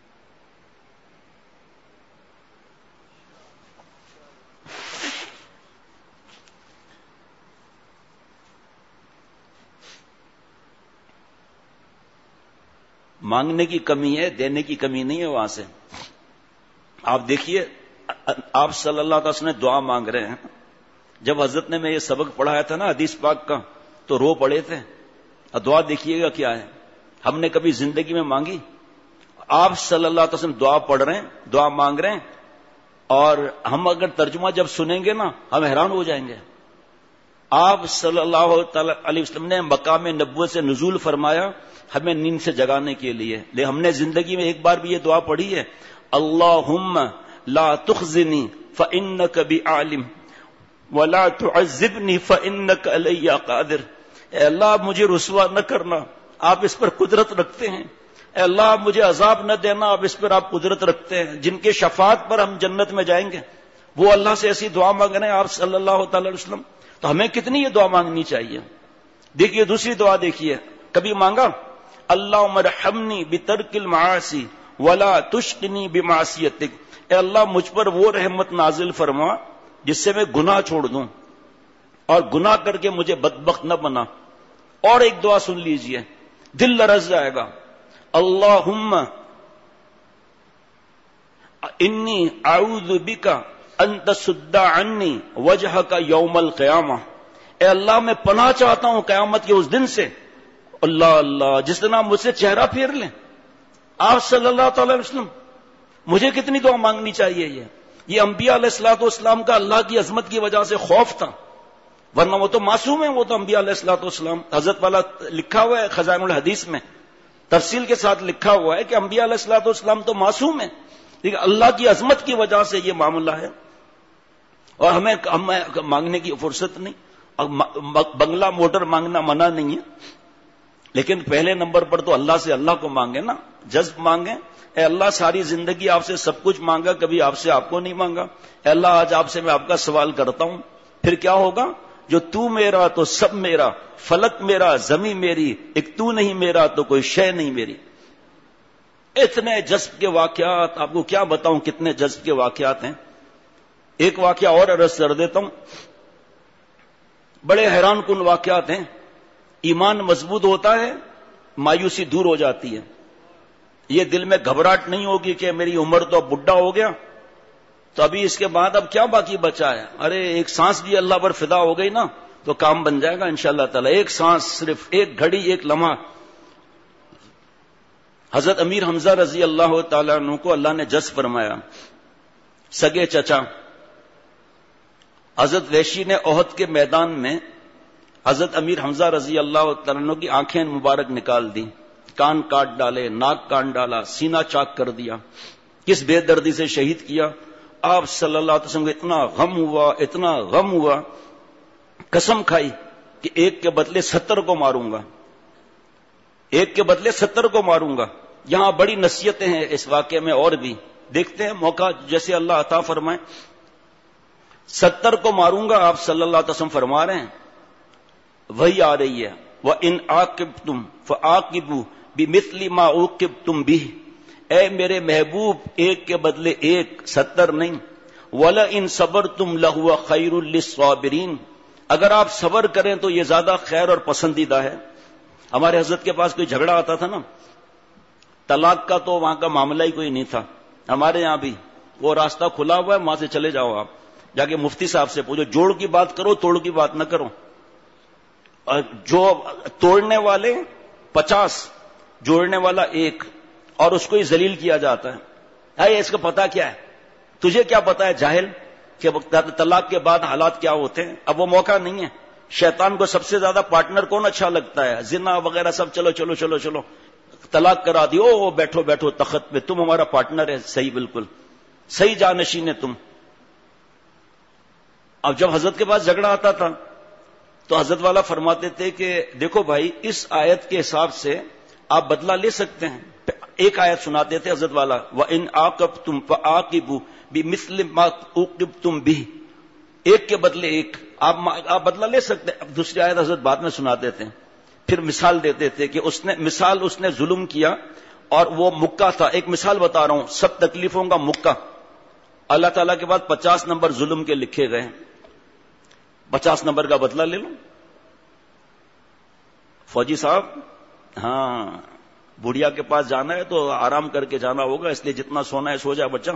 مانگنے کی کمی ہے، دینے کی کمی نہیں ہے. وہاں سے آپ دیکھیے، آپ صلی اللہ علیہ وسلم نے دعا مانگ رہے ہیں. جب حضرت نے میں یہ سبق پڑھایا تھا نا حدیث پاک کا، تو رو پڑے تھے. اور دعا دیکھیے گا کیا ہے. ہم نے کبھی زندگی میں مانگی؟ آپ صلی اللہ علیہ وسلم دعا پڑھ رہے ہیں، دعا مانگ رہے ہیں، اور ہم اگر ترجمہ جب سنیں گے نا ہم حیران ہو جائیں گے. آپ صلی اللہ علیہ وسلم نے مقام نبوت سے نزول فرمایا ہمیں نیند سے جگانے کے لیے. لیکن ہم نے زندگی میں ایک بار بھی یہ دعا پڑھی ہے، اللہم لا تخزنی فإنک بعالم ولا تعذبنی فإنک علی قادر. اے اللہ مجھے رسوا نہ کرنا، آپ اس پر قدرت رکھتے ہیں. اے اللہ مجھے عذاب نہ دینا، آپ اس پر آپ قدرت رکھتے ہیں. جن کے شفاعت پر ہم جنت میں جائیں گے، وہ اللہ سے ایسی دعا مانگ رہے ہیں آپ صلی اللہ تعالی علیہ وسلم. تو ہمیں کتنی یہ دعا مانگنی چاہیے. دیکھیے دوسری دعا دیکھیے، کبھی مانگا اللہم ارحمنی بترک المعاصی ولا تشقنی بمعصیتک. اے اللہ مجھ پر وہ رحمت نازل فرما جس سے میں گناہ چھوڑ دوں، اور گناہ کر کے مجھے بدبخت نہ بنا. اور ایک دعا سن لیجئے، دل لرز جائے گا. اللہم انی اعوذ بک ان تصد عنی وجہک یوم القیامہ. اے اللہ میں پناہ چاہتا ہوں قیامت کے اس دن سے، اللہ اللہ جس دن آپ مجھ سے چہرہ پھیر لیں. آپ صلی اللہ تعالی وسلم، مجھے کتنی دعا مانگنی چاہیے. یہ انبیاء علیہ الصلوۃ والسلام کا اللہ کی عظمت کی وجہ سے خوف تھا، ورنہ وہ تو معصوم ہیں. وہ تو انبیاء علیہ الصلوۃ والسلام، حضرت والا لکھا ہوا ہے خزائن الحدیث میں، تفصیل کے ساتھ لکھا ہوا ہے کہ انبیاء علیہ الصلوۃ والسلام تو معصوم ہیں، لیکن اللہ کی عظمت کی وجہ سے یہ معاملہ ہے. اور ہمیں مانگنے کی فرصت نہیں. بنگلہ موٹر مانگنا منع نہیں ہے، لیکن پہلے نمبر پر تو اللہ سے اللہ کو مانگے نا، جذب مانگیں. اے اللہ ساری زندگی آپ سے سب کچھ مانگا، کبھی آپ سے آپ کو نہیں مانگا. اے اللہ آج آپ سے میں آپ کا سوال کرتا ہوں، پھر کیا ہوگا؟ جو تو میرا تو سب میرا، فلک میرا زمین میری، ایک تو نہیں میرا تو کوئی شے نہیں میری. اتنے جذب کے واقعات آپ کو کیا بتاؤں، کتنے جذب کے واقعات ہیں. ایک واقعہ اور عرض کر دیتا ہوں، بڑے حیران کن واقعات ہیں. ایمان مضبوط ہوتا ہے، مایوسی دور ہو جاتی ہے. یہ دل میں گھبراہٹ نہیں ہوگی کہ میری عمر تو اب بڈھا ہو گیا، تو ابھی اس کے بعد اب کیا باقی بچا ہے. ارے ایک سانس بھی اللہ پر فدا ہو گئی نا تو کام بن جائے گا انشاءاللہ تعالی. ایک سانس، صرف ایک گھڑی، ایک لمحہ. حضرت امیر حمزہ رضی اللہ تعالیٰ عنہ کو اللہ نے جذب فرمایا. سگے چچا حضرت ویشی نے احد کے میدان میں حضرت امیر حمزہ رضی اللہ تعالیٰ عنہ کی آنکھیں مبارک نکال دی، کان کاٹ ڈالے، ناک کان ڈالا، سینہ چاک کر دیا. کس بے دردی سے شہید کیا. آپ صلی اللہ علیہ وسلم کو اتنا غم ہوا, قسم کھائی کہ ایک کے بدلے 70 کو ماروں گا, ایک کے بدلے 70 کو ماروں گا. یہاں بڑی نصیحتیں ہیں اس واقعے میں اور بھی, دیکھتے ہیں موقع جیسے اللہ عطا فرمائے. 70 کو ماروں گا آپ صلی اللہ علیہ وسلم فرما رہے ہیں, وہی آ رہی ہے وَإِنْ عَاقِبْتُمْ فَعَاقِبُوا بِمِثْلِ مَا عُوقِبْتُمْ بِهِ. اے میرے محبوب, ایک کے بدلے ایک, 70 نہیں. وَلَئِنْ صَبَرْتُمْ لَهُوَ خَيْرٌ لِلصَّابِرِينَ. اگر آپ صبر کریں تو یہ زیادہ خیر اور پسندیدہ ہے. ہمارے حضرت کے پاس کوئی جھگڑا آتا تھا نا, طلاق کا تو وہاں کا معاملہ ہی کوئی نہیں تھا. ہمارے یہاں بھی وہ راستہ کھلا ہوا ہے, وہاں سے چلے جاؤ, آپ جا کے مفتی صاحب سے پوچھو, جوڑ کی بات کرو, توڑ کی بات نہ کرو. اور جو توڑنے والے 50, جوڑنے والا 1, اور اس کو ہی ذلیل کیا جاتا ہے. اس کا پتا کیا ہے, تجھے کیا پتا ہے جاہل کہ طلاق کے بعد حالات کیا ہوتے ہیں. اب وہ موقع نہیں ہے. شیطان کو سب سے زیادہ پارٹنر کون اچھا لگتا ہے؟ زنا وغیرہ سب, چلو چلو چلو چلو طلاق کرا دی, او بیٹھو بیٹھو تخت پہ, تم ہمارا پارٹنر ہے, صحیح, بالکل صحیح جانشین ہے تم. اب جب حضرت کے پاس جھگڑا آتا تھا تو حضرت والا فرماتے تھے کہ دیکھو بھائی, اس آیت کے حساب سے آپ بدلہ لے سکتے ہیں. ایک آیت سناتے تھے حضرت والا, وَإِنْ عَاقَبْتُمْ فَعَاقِبُوا بِمِثْلِ مَا عُوقِبْتُمْ بِهِ. ایک کے بدلے ایک, آپ بدلہ لے سکتے ہیں. اب دوسری آیت حضرت بعد میں سناتے تھے, پھر مثال دیتے تھے کہ اس نے ظلم کیا اور وہ مکہ تھا. ایک مثال بتا رہا ہوں, سب تکلیفوں کا مکہ. اللہ تعالیٰ کے بعد 50 نمبر ظلم کے لکھے گئے, 50 نمبر کا بدلہ لے لو. فوجی صاحب, ہاں بڑھیا کے پاس جانا ہے تو آرام کر کے جانا ہوگا, اس لیے جتنا سونا ہے سو جا بچہ.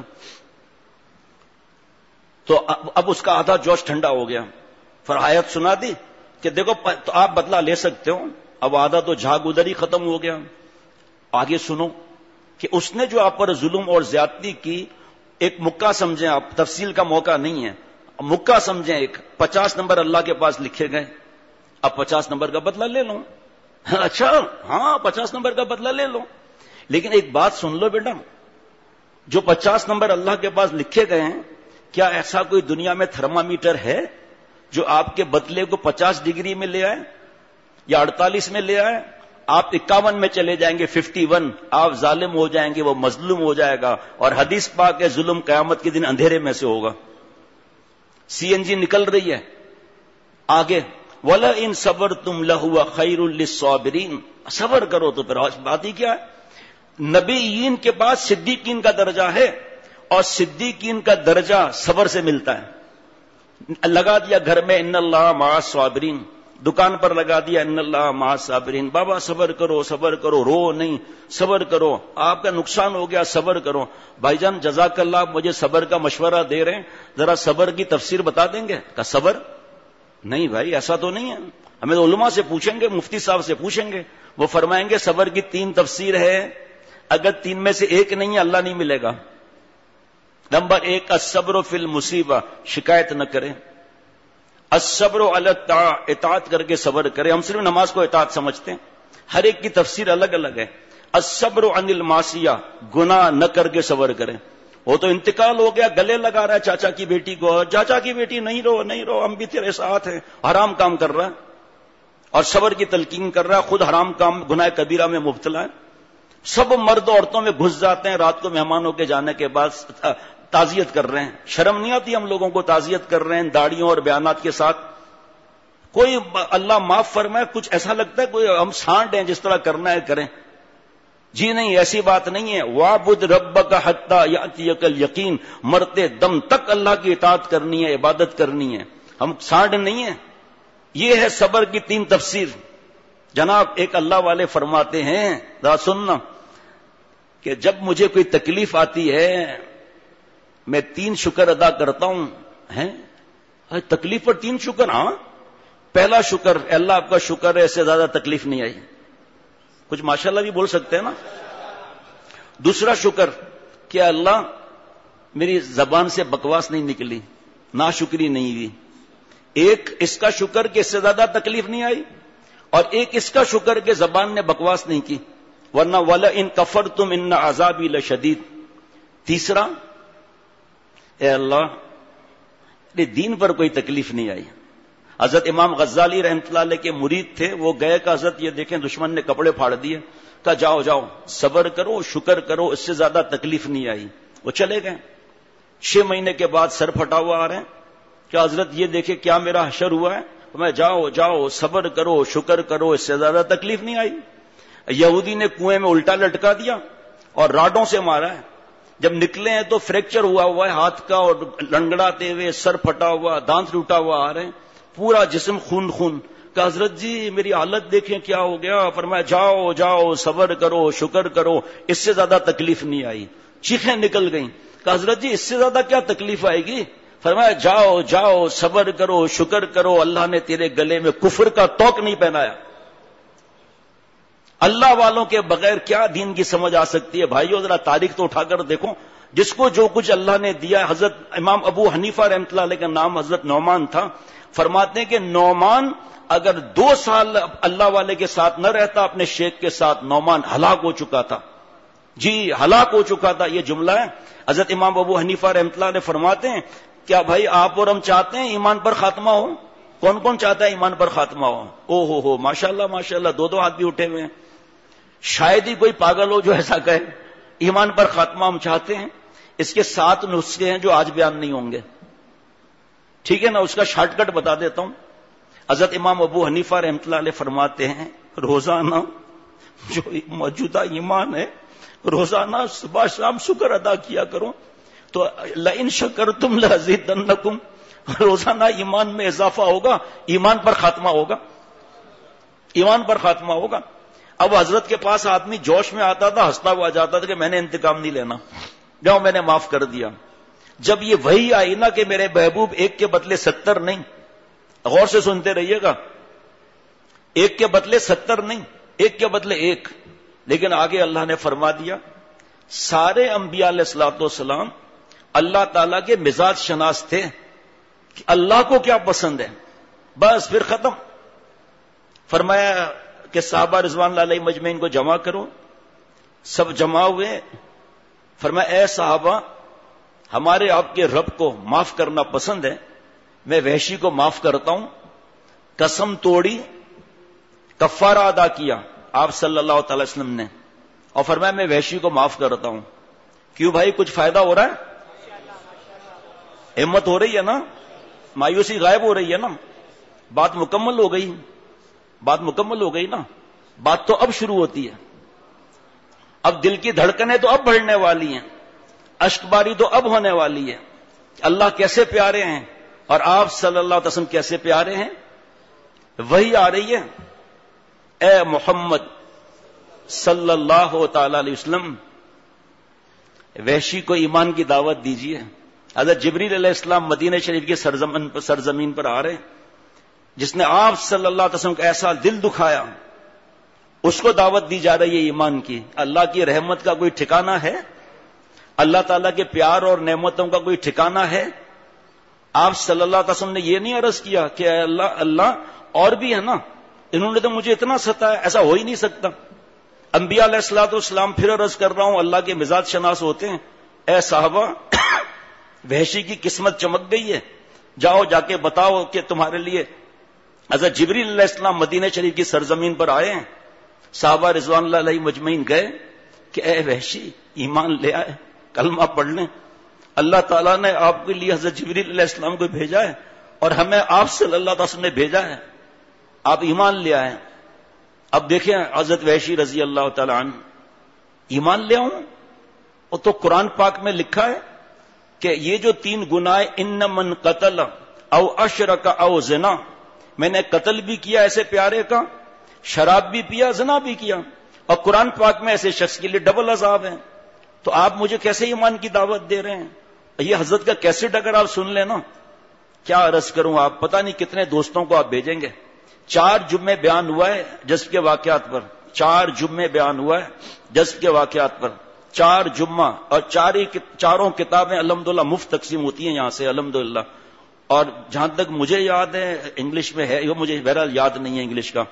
تو اب اس کا آدھا جوش ٹھنڈا ہو گیا, پھر آیت سنا دی کہ دیکھو تو آپ بدلہ لے سکتے ہو. اب آدھا تو جھاگ ادھر ہی ختم ہو گیا. آگے سنو کہ اس نے جو آپ پر ظلم اور زیادتی کی, ایک مکہ سمجھیں آپ, تفصیل کا موقع نہیں ہے, مکہ سمجھیں ایک. 50 نمبر اللہ کے پاس لکھے گئے, اب 50 نمبر کا بدلہ لے لو. اچھا ہاں 50 نمبر کا بدلہ لے لو, لیکن ایک بات سن لو بیٹا, جو 50 نمبر اللہ کے پاس لکھے گئے ہیں, کیا ایسا کوئی دنیا میں تھرمامیٹر ہے جو آپ کے بدلے کو 50 ڈگری میں لے آئے یا 48 میں لے آئے؟ آپ 51 میں چلے جائیں گے, 51, آپ ظالم ہو جائیں گے, وہ مظلوم ہو جائے گا. اور حدیث پاک ہے ظلم قیامت کے دن اندھیرے میں سے ہوگا. CNG نکل رہی ہے. آگے وَلَئِن صَبَرْتُمْ لَهُوَ خَيْرٌ لِلصَّابِرِينَ. صبر کرو تو پھر بات ہی کیا ہے. نبیین کے بعد صدیقین کا درجہ ہے, اور صدیقین کا درجہ صبر سے ملتا ہے. لگا دیا گھر میں ان اللہ مع الصابرین, دکان پر لگا دیا ان اللہ مع الصابرین. بابا صبر کرو, صبر کرو, رو نہیں, صبر کرو, آپ کا نقصان ہو گیا, صبر کرو. بھائی جان جزاک اللہ, مجھے صبر کا مشورہ دے رہے ہیں, ذرا صبر کی تفسیر بتا دیں گے؟ کہ صبر نہیں بھائی, ایسا تو نہیں ہے. ہمیں تو علماء سے پوچھیں گے, مفتی صاحب سے پوچھیں گے, وہ فرمائیں گے صبر کی 3 تفسیر ہے. اگر 3 میں سے ایک نہیں ہے, اللہ نہیں ملے گا. نمبر 1, الصبر فی المصیبہ, شکایت نہ کریں. الصبر علی الطاعۃ, اطاعت کر کے صبر کریں. ہم صرف نماز کو اطاعت سمجھتے ہیں, ہر ایک کی تفسیر الگ الگ ہے. الصبر عن المعصیہ, گناہ نہ کر کے صبر کریں. وہ تو انتقال ہو گیا, گلے لگا رہا ہے چاچا کی بیٹی کو, چاچا کی بیٹی نہیں رو نہیں رو, ہم بھی تیرے ساتھ ہیں. حرام کام کر رہا ہے اور صبر کی تلقین کر رہا ہے, خود حرام کام گناہ کبیرہ میں مبتلا ہے. سب مرد عورتوں میں گھس جاتے ہیں رات کو مہمانوں کے جانے کے بعد, تعزیت کر رہے ہیں. شرم نہیں آتی ہم لوگوں کو, تعزیت کر رہے ہیں داڑیوں اور بیانات کے ساتھ. کوئی اللہ معاف فرمائے, کچھ ایسا لگتا ہے کوئی ہم سانڈ ہیں, جس طرح کرنا ہے کریں. جی نہیں, ایسی بات نہیں ہے. وَاعْبُدْ رَبَّكَ حَتَّى يَأْتِيَكَ الْيَقِينُ, مرتے دم تک اللہ کی اطاعت کرنی ہے, عبادت کرنی ہے. ہم سانڈ نہیں ہیں. یہ ہے صبر کی 3 تفسیر. جناب ایک اللہ والے فرماتے ہیں, ذرا سننا, کہ جب مجھے کوئی تکلیف آتی ہے میں 3 شکر ادا کرتا ہوں. تکلیف پر 3 شکر؟ ہاں. پہلا شکر, اللہ آپ کا شکر ہے اس سے زیادہ تکلیف نہیں آئی. کچھ ماشاءاللہ بھی بول سکتے ہیں نا. دوسرا شکر, کہ اللہ میری زبان سے بکواس نہیں نکلی, ناشکری نہیں ہوئی. ایک اس کا شکر کہ اس سے زیادہ تکلیف نہیں آئی, اور ایک اس کا شکر کہ زبان نے بکواس نہیں کی. ورنہ وَلَئِن كَفَرْتُمْ إِنَّ عَذَابِي لَشَدِيدٌ, تیسرا، اے اللہ دین پر کوئی تکلیف نہیں آئی. حضرت امام غزالی رحمۃ اللہ علیہ کے مرید تھے، وہ گئے کہ حضرت یہ دیکھیں دشمن نے کپڑے پھاڑ دیے، کہا جاؤ جاؤ صبر کرو شکر کرو، اس سے زیادہ تکلیف نہیں آئی. وہ چلے گئے. 6 مہینے کے بعد سر پھٹا ہوا آ رہے ہیں کہ حضرت یہ دیکھیں کیا میرا حشر ہوا ہے. میں جاؤ جاؤ صبر کرو شکر کرو، اس سے زیادہ تکلیف نہیں آئی. یہودی نے کنویں میں الٹا لٹکا دیا اور راڈوں سے مارا ہے. جب نکلے ہیں تو فریکچر ہوا ہوا ہے ہاتھ کا، اور لنگڑاتے ہوئے سر پھٹا ہوا، دانت ٹوٹا ہوا آ رہے ہیں، پورا جسم خون خون. کہ حضرت جی میری حالت دیکھیں کیا ہو گیا. فرمایا جاؤ جاؤ صبر کرو شکر کرو، اس سے زیادہ تکلیف نہیں آئی. چیخیں نکل گئیں. کہ حضرت جی اس سے زیادہ کیا تکلیف آئے گی. فرمایا جاؤ جاؤ صبر کرو شکر کرو، اللہ نے تیرے گلے میں کفر کا توق نہیں پہنایا. اللہ والوں کے بغیر کیا دین کی سمجھ آ سکتی ہے. بھائیو ذرا تاریخ تو اٹھا کر دیکھو، جس کو جو کچھ اللہ نے دیا. حضرت امام ابو حنیفہ رحمۃ اللہ علیہ کا نام حضرت نعمان تھا. فرماتے ہیں کہ نعمان اگر 2 سال اللہ والے کے ساتھ نہ رہتا اپنے شیخ کے ساتھ، نعمان ہلاک ہو چکا تھا. جی ہلاک ہو چکا تھا. یہ جملہ ہے. حضرت امام ابو حنیفہ رحمۃ اللہ علیہ فرماتے ہیں کیا بھائی آپ اور ہم چاہتے ہیں ایمان پر خاتمہ ہو؟ کون کون چاہتا ہے ایمان پر خاتمہ ہو؟ او ہو ماشاءاللہ ماشاءاللہ، 2 ہاتھ بھی اٹھے ہوئے ہیں. شاید ہی کوئی پاگل ہو جو ایسا کہے ایمان پر خاتمہ ہم چاہتے ہیں. اس کے 7 نسخے ہیں جو آج بیان نہیں ہوں گے، ٹھیک ہے نا. اس کا شارٹ کٹ بتا دیتا ہوں. حضرت امام ابو حنیفہ رحمۃ اللہ علیہ فرماتے ہیں روزانہ جو موجودہ ایمان ہے، روزانہ صبح شام شکر ادا کیا کرو تو لئن شکرتم لازیدنکم، روزانہ ایمان میں اضافہ ہوگا، ایمان پر خاتمہ ہوگا، ایمان پر خاتمہ ہوگا. اب حضرت کے پاس آدمی جوش میں آتا تھا، ہنستا ہوا جاتا تھا کہ میں نے انتقام نہیں لینا، جاؤ میں نے معاف کر دیا. جب یہ وہی آئی نا کہ میرے محبوب 1 کے بدلے 70 نہیں، غور سے سنتے رہیے گا، 1 کے بدلے 70 نہیں، 1 کے بدلے 1. لیکن آگے اللہ نے فرما دیا سارے انبیاء علیہ الصلوۃ والسلام اللہ تعالیٰ کے مزاج شناس تھے کہ اللہ کو کیا پسند ہے. بس پھر ختم. فرمایا کہ صحابہ رضوان اللہ علیہ مجمعین کو جمع کرو. سب جمع ہوئے. فرمایا اے صحابہ، ہمارے آپ کے رب کو معاف کرنا پسند ہے، میں وحشی کو معاف کرتا ہوں. قسم توڑی، کفارہ ادا کیا آپ صلی اللہ تعالی وسلم نے، اور فرمایا میں وحشی کو معاف کرتا ہوں. کیوں بھائی کچھ فائدہ ہو رہا ہے؟ ہمت ہو رہی ہے نا؟ مایوسی غائب ہو رہی ہے نا؟ بات مکمل ہو گئی، بات مکمل ہو گئی نا؟ بات تو اب شروع ہوتی ہے. اب دل کی دھڑکنیں تو اب بڑھنے والی ہیں، اشک باری تو اب ہونے والی ہے. اللہ کیسے پیارے ہیں اور آپ صلی اللہ علیہ وسلم کیسے پیارے ہیں. وہی آ رہی ہے، اے محمد صلی اللہ تعالی علیہ وسلم وحشی کو ایمان کی دعوت دیجیے. حضرت جبریل علیہ السلام مدینہ شریف کی سرزمین پر آ رہے ہیں. جس نے آپ صلی اللہ علیہ وسلم کا ایسا دل دکھایا اس کو دعوت دی جا رہی ہے ایمان کی. اللہ کی رحمت کا کوئی ٹھکانہ ہے؟ اللہ تعالیٰ کے پیار اور نعمتوں کا کوئی ٹھکانہ ہے؟ آپ صلی اللہ علیہ وسلم نے یہ نہیں عرض کیا کہ اے اللہ اور بھی ہے نا، انہوں نے تو مجھے اتنا ستایا، ایسا ہو ہی نہیں سکتا. انبیاء علیہ الصلوۃ والسلام پھر عرض کر رہا ہوں اللہ کے مزاج شناس ہوتے ہیں. اے صحابہ وحشی کی قسمت چمک گئی ہے، جاؤ جا کے بتاؤ کہ تمہارے لیے حضرت جبریل علیہ السلام مدینہ شریف کی سرزمین پر آئے ہیں. صحابہ رضوان اللہ علیہ مجمعین گئے کہ اے وحشی ایمان لے آئے، کلمہ پڑھ لیں. اللہ تعالیٰ نے آپ کے لیے حضرت جبریل علیہ السلام کو بھیجا ہے اور ہمیں آپ صلی اللہ علیہ وسلم نے بھیجا ہے، آپ ایمان لے آئے. اب دیکھیں حضرت وحشی رضی اللہ تعالیٰ عنہ ایمان لے آؤں. وہ تو قرآن پاک میں لکھا ہے کہ یہ جو 3 گناہ، ان من قتل او اشرک او زنا، میں نے قتل بھی کیا ایسے پیارے کا، شراب بھی پیا، زنا بھی کیا، اور قرآن پاک میں ایسے شخص کے لیے ڈبل عذاب ہے. تو آپ مجھے کیسے ایمان کی دعوت دے رہے ہیں؟ یہ حضرت کا کیسٹ اگر آپ سن لینا، کیا عرض کروں، آپ پتہ نہیں کتنے دوستوں کو آپ بھیجیں گے. 4 جمعے بیان ہوا ہے جذب کے واقعات پر، 4 جمعے بیان ہوا ہے جذب کے واقعات پر، 4 جمعہ، اور چاروں کتابیں الحمدللہ مفت تقسیم ہوتی ہیں یہاں سے الحمدللہ. اور جہاں تک مجھے یاد ہے انگلش میں ہے، یہ مجھے بہرحال یاد نہیں ہے انگلش کا.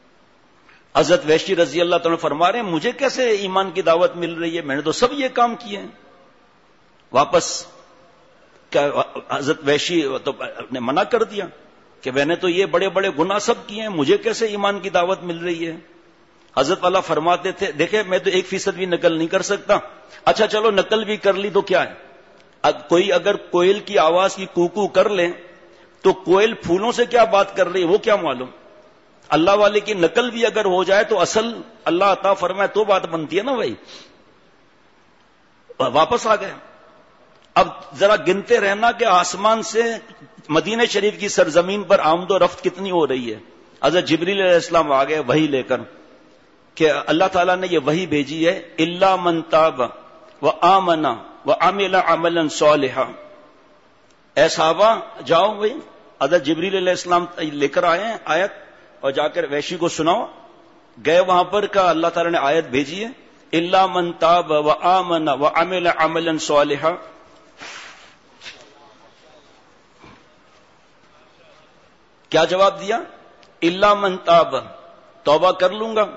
حضرت وحشی رضی اللہ تعالیٰ فرما رہے ہیں مجھے کیسے ایمان کی دعوت مل رہی ہے، میں نے تو سب یہ کام کیے ہیں. واپس کیا حضرت وحشی تو نے منع کر دیا کہ میں نے تو یہ بڑے بڑے گناہ سب کیے ہیں، مجھے کیسے ایمان کی دعوت مل رہی ہے؟ حضرت والا فرماتے تھے دیکھیں میں تو 1% بھی نقل نہیں کر سکتا، اچھا چلو نقل بھی کر لی تو کیا ہے، کوئی اگر کوئل کی آواز کی کوکو کر لے تو کوئل پھولوں سے کیا بات کر رہی ہے وہ کیا معلوم؟ اللہ والے کی نقل بھی اگر ہو جائے تو اصل اللہ عطا فرمائے تو بات بنتی ہے نا بھائی. واپس آ گئے. اب ذرا گنتے رہنا کہ آسمان سے مدینہ شریف کی سرزمین پر آمد و رفت کتنی ہو رہی ہے. حضرت جبریل علیہ السلام آ گئے وحی لے کر کہ اللہ تعالیٰ نے یہ وحی بھیجی ہے الا من تاب وآمن وعمل عملا صالحا. اے صحابہ جاؤ بھائی، حضرت جبریل علیہ السلام لے کر آئے ہیں آیت اور جا کر وحشی کو سناؤ. گئے وہاں پر کا اللہ تعالیٰ نے آیت بھیجی ہے الا من تاب وآمن وعمل عملا صالحا. کیا جواب دیا؟ الا من تاب، توبہ کر لوں گا،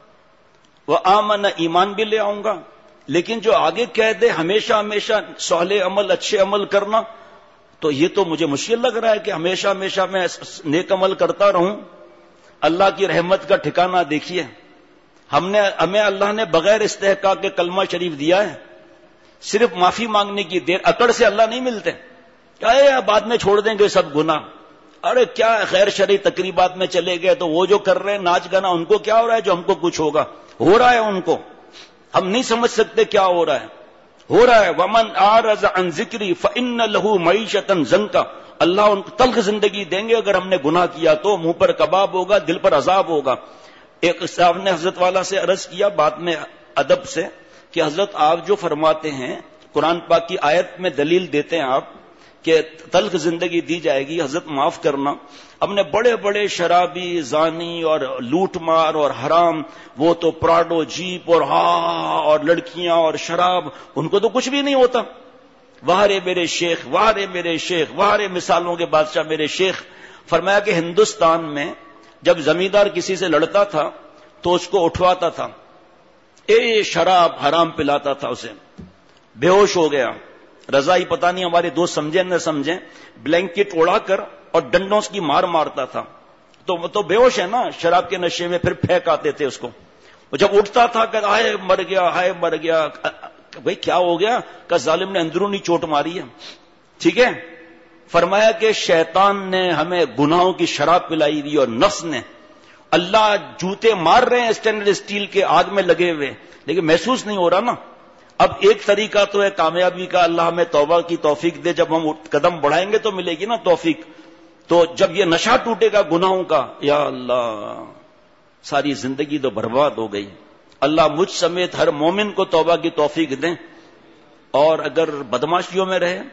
وآمن، ایمان بھی لے آؤں گا، لیکن جو آگے کہہ دے ہمیشہ ہمیشہ صالح عمل اچھے عمل کرنا، تو یہ تو مجھے مشکل لگ رہا ہے کہ ہمیشہ ہمیشہ میں نیک عمل کرتا رہوں. اللہ کی رحمت کا ٹھکانہ دیکھیے، ہمیں اللہ نے بغیر استحقاق کے کلمہ شریف دیا ہے. صرف معافی مانگنے کی دیر، اکڑ سے اللہ نہیں ملتے. کیا بعد میں چھوڑ دیں گے سب گناہ، ارے کیا غیر شرعی تقریبات میں چلے گئے تو وہ جو کر رہے ہیں ناچ گانا ان کو کیا ہو رہا ہے جو ہم کو کچھ ہوگا، ہو رہا ہے ان کو، ہم نہیں سمجھ سکتے کیا ہو رہا ہے، ہو رہا ہے. ومن اعرض عن ذکری فان له معیشۃ ضنکا، اللہ ان کو تلخ زندگی دیں گے اگر ہم نے گناہ کیا تو، منہ پر کباب ہوگا، دل پر عذاب ہوگا. ایک صاحب نے حضرت والا سے عرض کیا بعد میں ادب سے کہ حضرت آپ جو فرماتے ہیں قرآن پاک کی آیت میں دلیل دیتے ہیں آپ کہ تلخ زندگی دی جائے گی، حضرت معاف کرنا ہم نے بڑے بڑے شرابی، زانی اور لوٹ مار اور حرام، وہ تو پراڈو جیپ اور لڑکیاں اور شراب، ان کو تو کچھ بھی نہیں ہوتا. واہ رے میرے شیخ، واہ رے میرے شیخ، واہ رے مثالوں کے بادشاہ میرے شیخ. فرمایا کہ ہندوستان میں جب زمیندار کسی سے لڑتا تھا تو اس کو اٹھواتا تھا، شراب حرام پلاتا تھا، اسے بے ہوش ہو گیا، رضائی پتہ نہیں ہمارے دوست سمجھیں نہ سمجھیں، بلینکٹ اڑا کر اور ڈنڈوں کی مار مارتا تھا. تو بے ہوش ہے نا شراب کے نشے میں، پھر پھینک آتے تھے اس کو. جب اٹھتا تھا کہ ہائے مر گیا، ہائے مر گیا. بھئی کیا ہو گیا؟ کہ ظالم نے اندرونی چوٹ ماری ہے. ٹھیک ہے. فرمایا کہ شیطان نے ہمیں گناہوں کی شراب پلائی دی اور نفس نے. اللہ جوتے مار رہے ہیں اسٹینڈرڈ اسٹیل کے آگ میں لگے ہوئے، لیکن محسوس نہیں ہو رہا نا. اب ایک طریقہ تو ہے کامیابی کا، اللہ ہمیں توبہ کی توفیق دے، جب ہم قدم بڑھائیں گے تو ملے گی نا توفیق. تو جب یہ نشہ ٹوٹے گا گناہوں کا، یا اللہ ساری زندگی تو برباد ہو گئی. اللہ مجھ سمیت ہر مومن کو توبہ کی توفیق دیں. اور اگر بدماشیوں میں رہے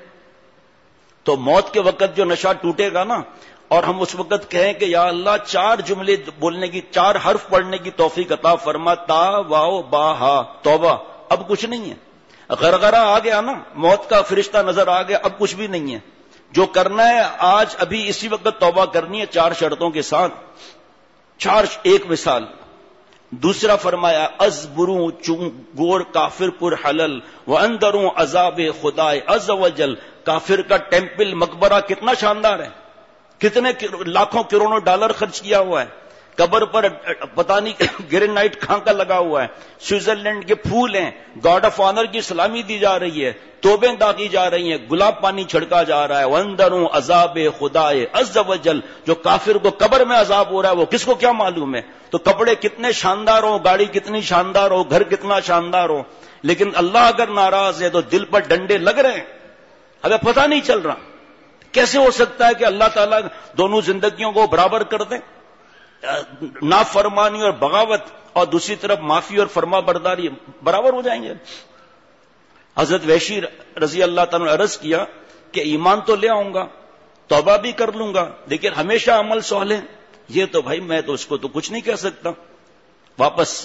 تو موت کے وقت جو نشہ ٹوٹے گا نا، اور ہم اس وقت کہیں کہ یا اللہ 4 جملے بولنے کی، 4 حرف پڑھنے کی توفیق عطا فرما، تا واو با ہا، توبہ. اب کچھ نہیں ہے، غرغرہ آ گیا نا، موت کا فرشتہ نظر آ گیا، اب کچھ بھی نہیں ہے. جو کرنا ہے آج ابھی اسی وقت توبہ کرنی ہے 4 شرطوں کے ساتھ. 4 ایک مثال. دوسرا فرمایا ازبروں چون گور کافر پر حلل و اندروں عذاب خدائے عز وجل. کافر کا ٹیمپل مقبرہ کتنا شاندار ہے، کتنے لاکھوں کروڑوں ڈالر خرچ کیا ہوا ہے. قبر پر پتہ نہیں گرینائٹ کہاں کا لگا ہوا ہے، سوئٹزرلینڈ کے پھول ہیں، گارڈ آف آنر کی سلامی دی جا رہی ہے، توبیں داغی جا رہی ہیں، گلاب پانی چھڑکا جا رہا ہے. وَأَنذَرُوا عَذَابَ خُدَائِ عَزَّ وَجَلَّ. جو کافر کو قبر میں عذاب ہو رہا ہے وہ کس کو کیا معلوم ہے. تو کپڑے کتنے شاندار ہو، گاڑی کتنی شاندار ہو، گھر کتنا شاندار ہو، لیکن اللہ اگر ناراض ہے تو دل پر ڈنڈے لگ رہے ہیں. ہمیں پتہ نہیں چل رہا. کیسے ہو سکتا ہے کہ اللہ تعالیٰ دونوں زندگیوں کو برابر کر دیں، نافرمانی اور بغاوت، اور دوسری طرف معافی اور فرما برداری برابر ہو جائیں گے. حضرت وحشی رضی اللہ تعالیٰ نے عرض کیا کہ ایمان تو لے آؤں گا، توبہ بھی کر لوں گا، لیکن ہمیشہ عمل صالح، یہ تو بھائی میں تو اس کو تو کچھ نہیں کہہ سکتا. واپس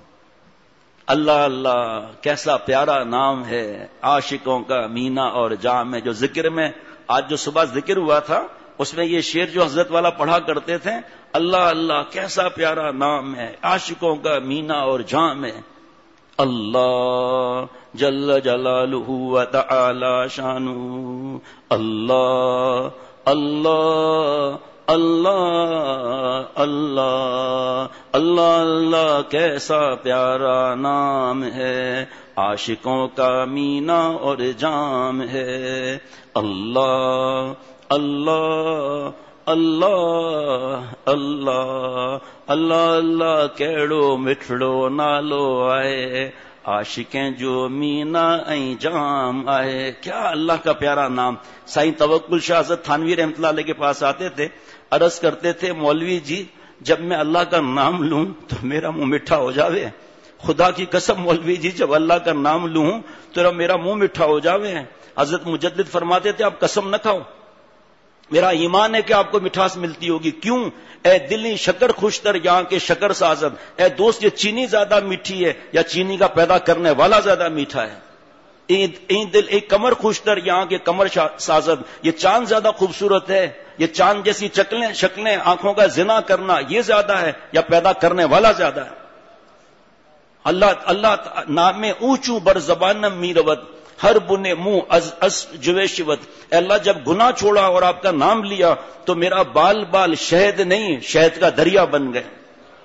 اللہ اللہ کیسا پیارا نام ہے، عاشقوں کا مینا اور جام ہے. جو ذکر میں آج جو صبح ذکر ہوا تھا اس میں یہ شعر جو حضرت والا پڑھا کرتے تھے، اللہ اللہ کیسا پیارا نام ہے، عاشقوں کا مینا اور جام ہے. اللہ جل جلالہ و تعالی شانہ، اللہ اللہ اللہ اللہ اللہ اللہ کیسا پیارا نام ہے، عاشقوں کا مینا اور جام ہے، اللہ اللہ اللہ اللہ اللہ اللہ کیڑو مٹھڑو نالو آئے، عاشقیں جو مینا این جام آئے۔ کیا اللہ کا پیارا نام۔ سائیں توکل شاہ حضرت تھانوی رحمۃ اللہ علیہ کے پاس آتے تھے، عرض کرتے تھے مولوی جی جب میں اللہ کا نام لوں تو میرا منہ میٹھا ہو جاوے، خدا کی قسم مولوی جی جب اللہ کا نام لوں تو میرا منہ میٹھا ہو جاوے۔ حضرت مجدد فرماتے تھے آپ قسم نہ کھاؤ، میرا ایمان ہے کہ آپ کو مٹھاس ملتی ہوگی۔ کیوں؟ اے دلی شکر خوشتر یہاں کے شکر سازد، اے دوست یہ چینی زیادہ میٹھی ہے یا چینی کا پیدا کرنے والا زیادہ میٹھا ہے؟ دل ایک کمر خوشتر یہاں کے کمر سازد، یہ چاند زیادہ خوبصورت ہے، یہ چاند جیسی شکلیں آنکھوں کا زنا کرنا یہ زیادہ ہے یا پیدا کرنے والا زیادہ ہے؟ اللہ نام اونچوں بر زبان میروت، ہر بنے منہ از جویشوت۔ اے اللہ جب گناہ چھوڑا اور آپ کا نام لیا تو میرا بال بال شہد نہیں شہد کا دریا بن گئے۔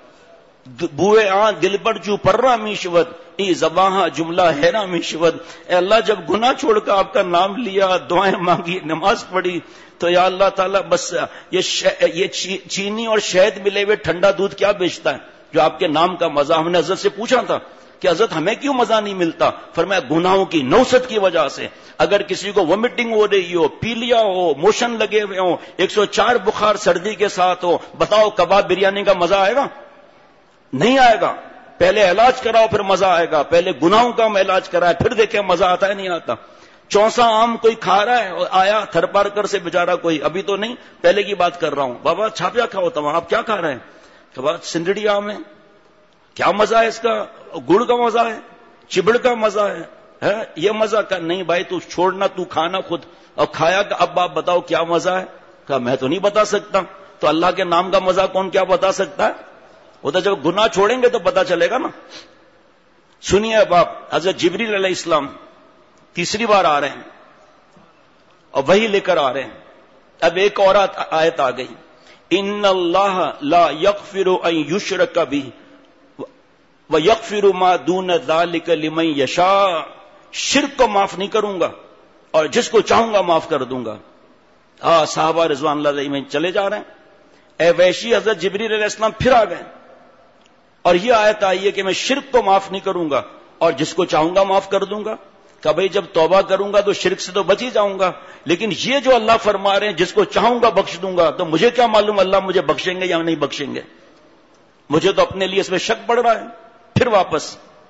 بوئے دل پر جو پرا میشوت، ای زباں جملہ ہیرا میشوت۔ اے اللہ جب گناہ چھوڑ کر آپ کا نام لیا، دعائیں مانگی، نماز پڑھی تو یا اللہ تعالیٰ بس یہ چینی اور شہد ملے ہوئے ٹھنڈا دودھ کیا بیچتا ہے جو آپ کے نام کا مزہ۔ ہم نے حضرت سے پوچھا تھا کہ حضرت ہمیں کیوں مزہ نہیں ملتا؟ فرمایا گناہوں کی نوست کی وجہ سے۔ اگر کسی کو وومٹنگ ہو رہی ہو، پیلیا ہو، موشن لگے ہوئے ہوں، 104 بخار سردی کے ساتھ ہو، بتاؤ کباب بریانی کا مزہ آئے گا؟ نہیں آئے گا۔ پہلے علاج کراؤ پھر مزہ آئے گا، پہلے گناہوں کا علاج کرائے پھر دیکھیں مزہ آتا ہے نہیں آتا۔ چونسا آم کوئی کھا رہا ہے، آیا تھر پارکر سے بیچارہ کوئی، ابھی تو نہیں پہلے کی بات کر رہا ہوں، بابا چھاپیا کھاؤ تمام، آپ کیا کھا رہے ہیں؟ کہ بات سندڑی آم ہے، کیا مزہ ہے اس کا؟ گڑ کا مزہ ہے، چبڑ کا مزہ ہے، یہ مزہ کا نہیں بھائی، تو چھوڑنا، تو کھانا خود۔ اور کھایا کہ اب آپ بتاؤ کیا مزہ ہے؟ کہا میں تو نہیں بتا سکتا۔ تو اللہ کے نام کا مزہ کون کیا بتا سکتا ہے؟ وہ تو جب گناہ چھوڑیں گے تو پتا چلے گا نا۔ سنیے اب آپ، حضرت جبریل علیہ السلام تیسری بار آ رہے ہیں اور وہی لے کر آ رہے ہیں۔ اب ایک اور آیت آ گئی، ان اللہ لا یغفر ان یشرک بہ وَيَغْفِرُ مَا دُونَ ذَلِكَ لِمَن يَشَاءُ، شرک کو معاف نہیں کروں گا اور جس کو چاہوں گا معاف کر دوں گا۔ صحابہ رضوان اللہ علیہم چلے جا رہے ہیں، اے وحشی حضرت جبریل علیہ السلام پھر آ گئے اور یہ آیت آئی ہے کہ میں شرک کو معاف نہیں کروں گا اور جس کو چاہوں گا معاف کر دوں گا۔ کہ بھئی جب توبہ کروں گا تو شرک سے تو بچ ہی جاؤں گا، لیکن یہ جو اللہ فرما رہے ہیں جس کو چاہوں گا بخش دوں گا، تو مجھے کیا معلوم اللہ مجھے بخشیں گے یا نہیں بخشیں گے؟ مجھے تو اپنے لیے اس میں شک پڑ رہا ہے۔ پھر واپس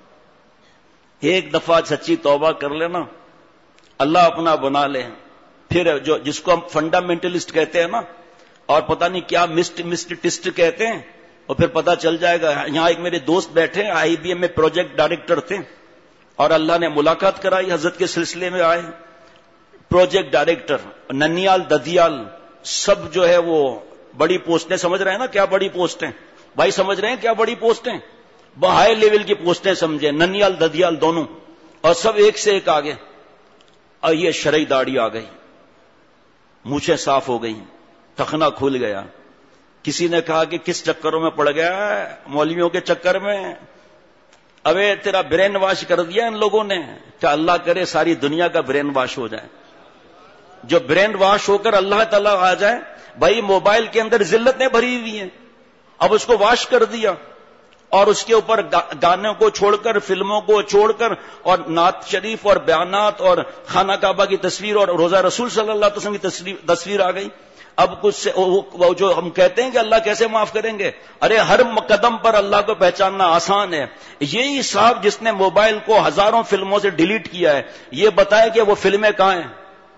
ایک دفعہ سچی توبہ کر لینا، اللہ اپنا بنا لے، پھر جو جس کو ہم فنڈامنٹلسٹ کہتے ہیں نا، اور پتہ نہیں کیا مسٹسٹ کہتے ہیں، اور پھر پتہ چل جائے گا۔ یہاں ایک میرے دوست بیٹھے IBM میں پروجیکٹ ڈائریکٹر تھے اور اللہ نے ملاقات کرائی، حضرت کے سلسلے میں آئے، پروجیکٹ ڈائریکٹر ننیال ددیال سب جو ہے وہ بڑی پوسٹیں، سمجھ رہے ہیں نا کیا بڑی پوسٹیں؟ بھائی سمجھ رہے ہیں کیا بڑی پوسٹیں؟ ہائی لیول کی پوسٹیں سمجھے، ننیال ددیال دونوں، اور سب ایک سے ایک آگے۔ اور یہ شرعی داڑھی آ گئی، مونچھیں صاف ہو گئی، ٹخنا کھل گیا۔ کسی نے کہا کہ کس چکروں میں پڑ گیا ہے؟ مولویوں کے چکر میں۔ ابے تیرا برین واش کر دیا ان لوگوں نے، کہ اللہ کرے ساری دنیا کا برین واش ہو جائے۔ جو برین واش ہو کر اللہ تعالیٰ آ جائے، بھائی موبائل کے اندر ذلتیں بھری ہوئی ہیں، اب اس کو واش کر دیا اور اس کے اوپر گانوں کو چھوڑ کر، فلموں کو چھوڑ کر، اور نعت شریف اور بیانات اور خانہ کعبہ کی تصویر اور روزہ رسول صلی اللہ علیہ وسلم کی تصویر آ گئی۔ اب کچھ سے وہ جو ہم کہتے ہیں کہ اللہ کیسے معاف کریں گے، ارے ہر قدم پر اللہ کو پہچاننا آسان ہے۔ یہی صاحب جس نے موبائل کو ہزاروں فلموں سے ڈیلیٹ کیا ہے، یہ بتائے کہ وہ فلمیں کہاں ہیں؟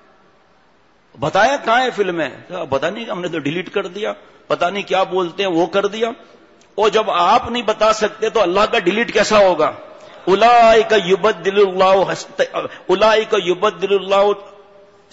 بتایا کہاں ہیں فلمیں؟ پتہ نہیں، ہم نے تو ڈیلیٹ کر دیا، پتہ نہیں کیا بولتے ہیں وہ کر دیا۔ اور جب آپ نہیں بتا سکتے تو اللہ کا ڈیلیٹ کیسا ہوگا؟ اولئک یبدل اللہ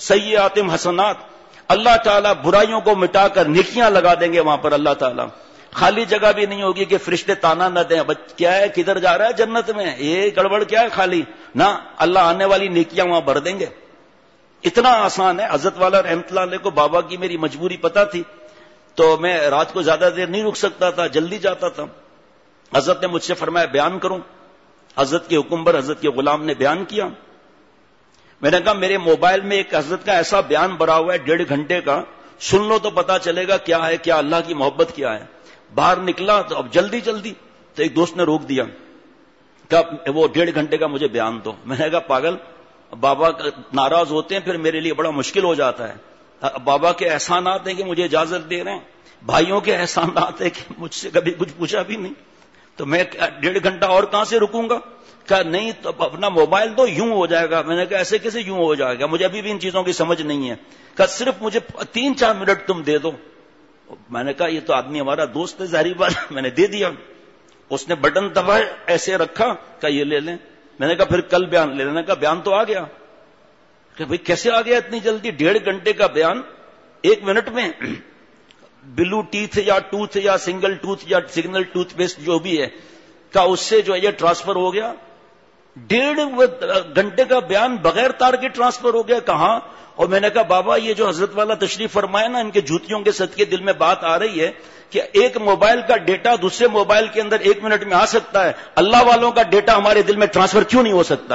سیئاتہم حسنات، اللہ تعالیٰ برائیوں کو مٹا کر نیکیاں لگا دیں گے وہاں پر اللہ تعالیٰ۔ خالی جگہ بھی نہیں ہوگی کہ فرشتے تانا نہ دیں کیا ہے کدھر جا رہا ہے جنت میں, یہ گڑبڑ کیا ہے خالی نہ, اللہ آنے والی نیکیاں وہاں بھر دیں گے. اتنا آسان ہے. حضرت والا رحمت اللہ علیہ کو بابا کی میری مجبوری پتا تھی تو میں رات کو زیادہ دیر نہیں رک سکتا تھا, جلدی جاتا تھا. حضرت نے مجھ سے فرمایا بیان کروں. حضرت کے حکم پر حضرت کے غلام نے بیان کیا. میں نے کہا میرے موبائل میں ایک حضرت کا ایسا بیان بھرا ہوا ہے 1.5 گھنٹے کا, سن لو تو پتا چلے گا کیا ہے, کیا اللہ کی محبت کیا ہے. باہر نکلا تو اب جلدی تو ایک دوست نے روک دیا کہ وہ 1.5 گھنٹے کا مجھے بیان دو. میں نے کہا پاگل, بابا ناراض ہوتے ہیں پھر میرے لیے بڑا مشکل ہو جاتا ہے. بابا کے احسانات ہیں کہ مجھے اجازت دے رہے ہیں, بھائیوں کے احسانات ہیں کہ مجھ سے کبھی کچھ پوچھا بھی نہیں, تو میں 1.5 گھنٹہ اور کہاں سے رکوں گا. کہا نہیں تو اپنا موبائل دو یوں ہو جائے گا. میں نے کہا ایسے کیسے یوں ہو جائے گا, مجھے ابھی بھی ان چیزوں کی سمجھ نہیں ہے. کہا صرف مجھے 3-4 منٹ تم دے دو. میں نے کہا یہ تو آدمی ہمارا دوست ہے, ظاہری بات. میں نے دے دیا. اس نے بٹن دبایا, ایسے رکھا, کہا یہ لے لیں. میں نے کہا پھر کل بیان لے لینا. کہا بیان تو آ گیا. کہ بھئی کیسے آ گیا اتنی جلدی؟ 1.5 گھنٹے کا بیان 1 منٹ میں. بلو ٹیتھ یا ٹوتھ یا سنگل ٹوتھ یا سگنل ٹوتھ پیسٹ جو بھی ہے, کا اس سے جو ہے یہ ٹرانسفر ہو گیا. 1.5 گھنٹے کا بیان بغیر تار کے ٹرانسفر ہو گیا. کہاں؟ اور میں نے کہا بابا یہ جو حضرت والا تشریف فرمائے نا, ان کے جوتیوں کے صدقے دل میں بات آ رہی ہے کہ ایک موبائل کا ڈیٹا دوسرے موبائل کے اندر 1 منٹ میں آ سکتا ہے, اللہ والوں کا ڈیٹا ہمارے دل میں ٹرانسفر کیوں نہیں ہو سکتا؟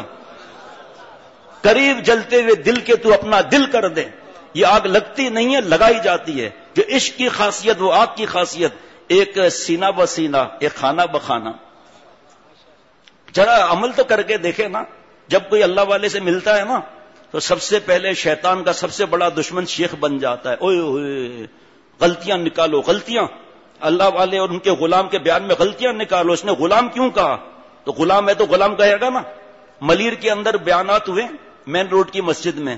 قریب جلتے ہوئے دل کے تو اپنا دل کر دے. یہ آگ لگتی نہیں ہے, لگائی جاتی ہے. جو عشق کی خاصیت وہ آگ کی خاصیت, ایک سینہ بسینہ, ایک خانہ بخانہ. ذرا عمل تو کر کے دیکھے نا. جب کوئی اللہ والے سے ملتا ہے نا تو سب سے پہلے شیطان کا سب سے بڑا دشمن شیخ بن جاتا ہے. اوئے ہوئے غلطیاں نکالو, غلطیاں. اللہ والے اور ان کے غلام کے بیان میں غلطیاں نکالو. اس نے غلام کیوں کہا؟ تو غلام ہے تو غلام کہے گا نا. ملیر کے اندر بیانات ہوئے مین روڈ کی مسجد میں,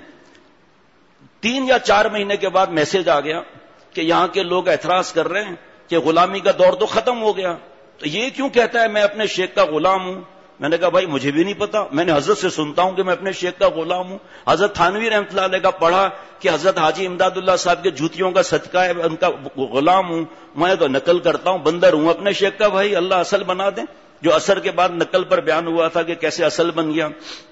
3 یا 4 مہینے کے بعد میسج آ گیا کہ یہاں کے لوگ اعتراض کر رہے ہیں کہ غلامی کا دور تو ختم ہو گیا, تو یہ کیوں کہتا ہے میں اپنے شیخ کا غلام ہوں؟ میں نے کہا بھائی مجھے بھی نہیں پتا, میں نے حضرت سے سنتا ہوں کہ میں اپنے شیخ کا غلام ہوں. حضرت تھانوی رحمۃ اللہ علیہ کا پڑھا کہ حضرت حاجی امداد اللہ صاحب کے جوتیوں کا صدقہ ہے, ان کا غلام ہوں. میں تو نقل کرتا ہوں, بندر ہوں اپنے شیخ کا. بھائی اللہ اصل بنا دیں. جو اثر کے بعد نقل پر بیان ہوا تھا کہ کیسے اصل بن گیا,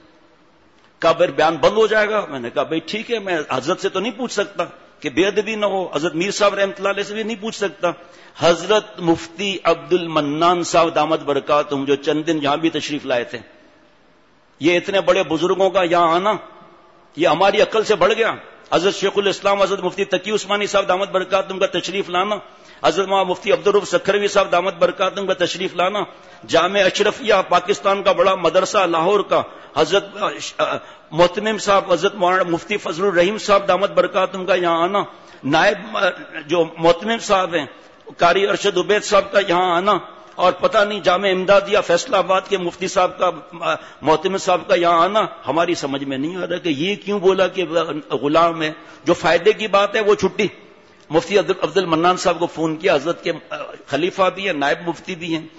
کہا پھر بیان بند ہو جائے گا. میں نے کہا بھائی ٹھیک ہے, میں حضرت سے تو نہیں پوچھ سکتا کہ بے ادبی نہ ہو, حضرت میر صاحب رحمۃ اللہ علیہ سے بھی نہیں پوچھ سکتا. حضرت مفتی عبد المنان صاحب دامت برکاتہم جو چند دن یہاں بھی تشریف لائے تھے, یہ اتنے بڑے بزرگوں کا یہاں آنا یہ ہماری عقل سے بڑھ گیا. حضرت شیخ الاسلام حضرت مفتی تقی عثمانی صاحب دامت برکاتہم کا تشریف لانا, حضرت مفتی عبدالرؤف سکھروی صاحب دامت برکاتہم کا تشریف لانا, جامع اشرفیہ پاکستان کا بڑا مدرسہ لاہور کا حضرت محتمم صاحب حضرت مولانا مفتی فضل الرحیم صاحب دامت برکاتہم کا یہاں آنا, نائب جو محتمم صاحب ہیں قاری ارشد عبید صاحب کا یہاں آنا, اور پتہ نہیں جامع امدادیہ فیصلہ آباد کے مفتی صاحب کا محتمم صاحب کا یہاں آنا. ہماری سمجھ میں نہیں آ رہا کہ یہ کیوں بولا کہ غلام ہے. جو فائدے کی بات ہے وہ چھٹی. مفتی عبد المنان صاحب کو فون کیا, حضرت کے خلیفہ بھی ہیں نائب مفتی بھی ہیں.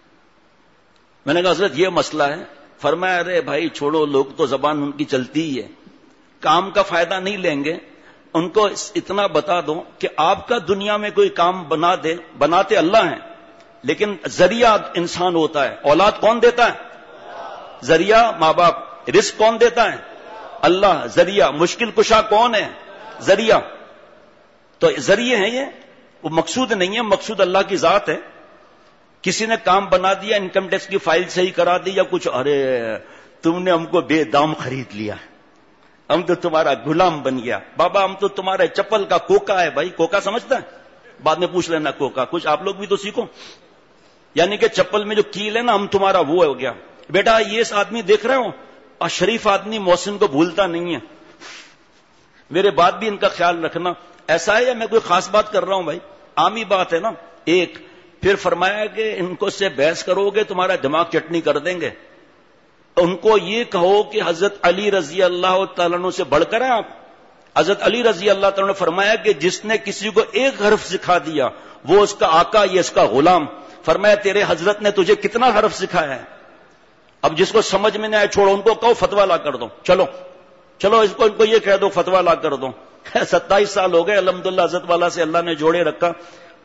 میں نے کہا حضرت یہ مسئلہ ہے. فرمایا ارے بھائی چھوڑو, لوگ تو زبان ان کی چلتی ہی ہے, کام کا فائدہ نہیں لیں گے. ان کو اتنا بتا دو کہ آپ کا دنیا میں کوئی کام بنا دے, بناتے اللہ ہیں لیکن ذریعہ انسان ہوتا ہے. اولاد کون دیتا ہے؟ ذریعہ ماں باپ. رزق کون دیتا ہے؟ اللہ. ذریعہ مشکل کشا کون ہے؟ ذریعہ. تو ذریعے ہیں یہ, وہ مقصود نہیں ہے, مقصود اللہ کی ذات ہے. کسی نے کام بنا دیا, انکم ٹیکس کی فائل صحیح کرا دی یا کچھ, ارے تم نے ہم کو بے دام خرید لیا, ہم تو تمہارا غلام بن گیا. بابا ہم تو تمہارے چپل کا کوکا ہے. بھائی کوکا سمجھتا ہے؟ بعد میں پوچھ لینا کوکا, کچھ آپ لوگ بھی تو سیکھو. یعنی کہ چپل میں جو کیل ہے نا, ہم تمہارا وہ ہو گیا. بیٹا یہ آدمی دیکھ رہے ہو, اور شریف آدمی محسن کو بھولتا نہیں ہے. میرے بات بھی ان کا خیال رکھنا. ایسا ہے یا میں کوئی خاص بات کر رہا ہوں؟ بھائی عام ہی بات ہے نا. ایک پھر فرمایا کہ ان کو سے بحث کرو گے تمہارا دماغ چٹنی کر دیں گے. ان کو یہ کہو کہ حضرت علی رضی اللہ تعالیٰ عنہ سے بڑھ کر ہیں آپ. حضرت علی رضی اللہ تعالیٰ نے فرمایا کہ جس نے کسی کو ایک حرف سکھا دیا وہ اس کا آقا, یہ اس کا غلام. فرمایا تیرے حضرت نے تجھے کتنا حرف سکھایا ہے. اب جس کو سمجھ میں نہیں آئے چھوڑو, ان کو کہو فتوا لا کر دو. چلو چلو اس کو ان کو یہ کہہ دو فتوا لا کر دو. 27 سال ہو گئے الحمدللہ, حضرت والا سے اللہ نے جوڑے رکھا.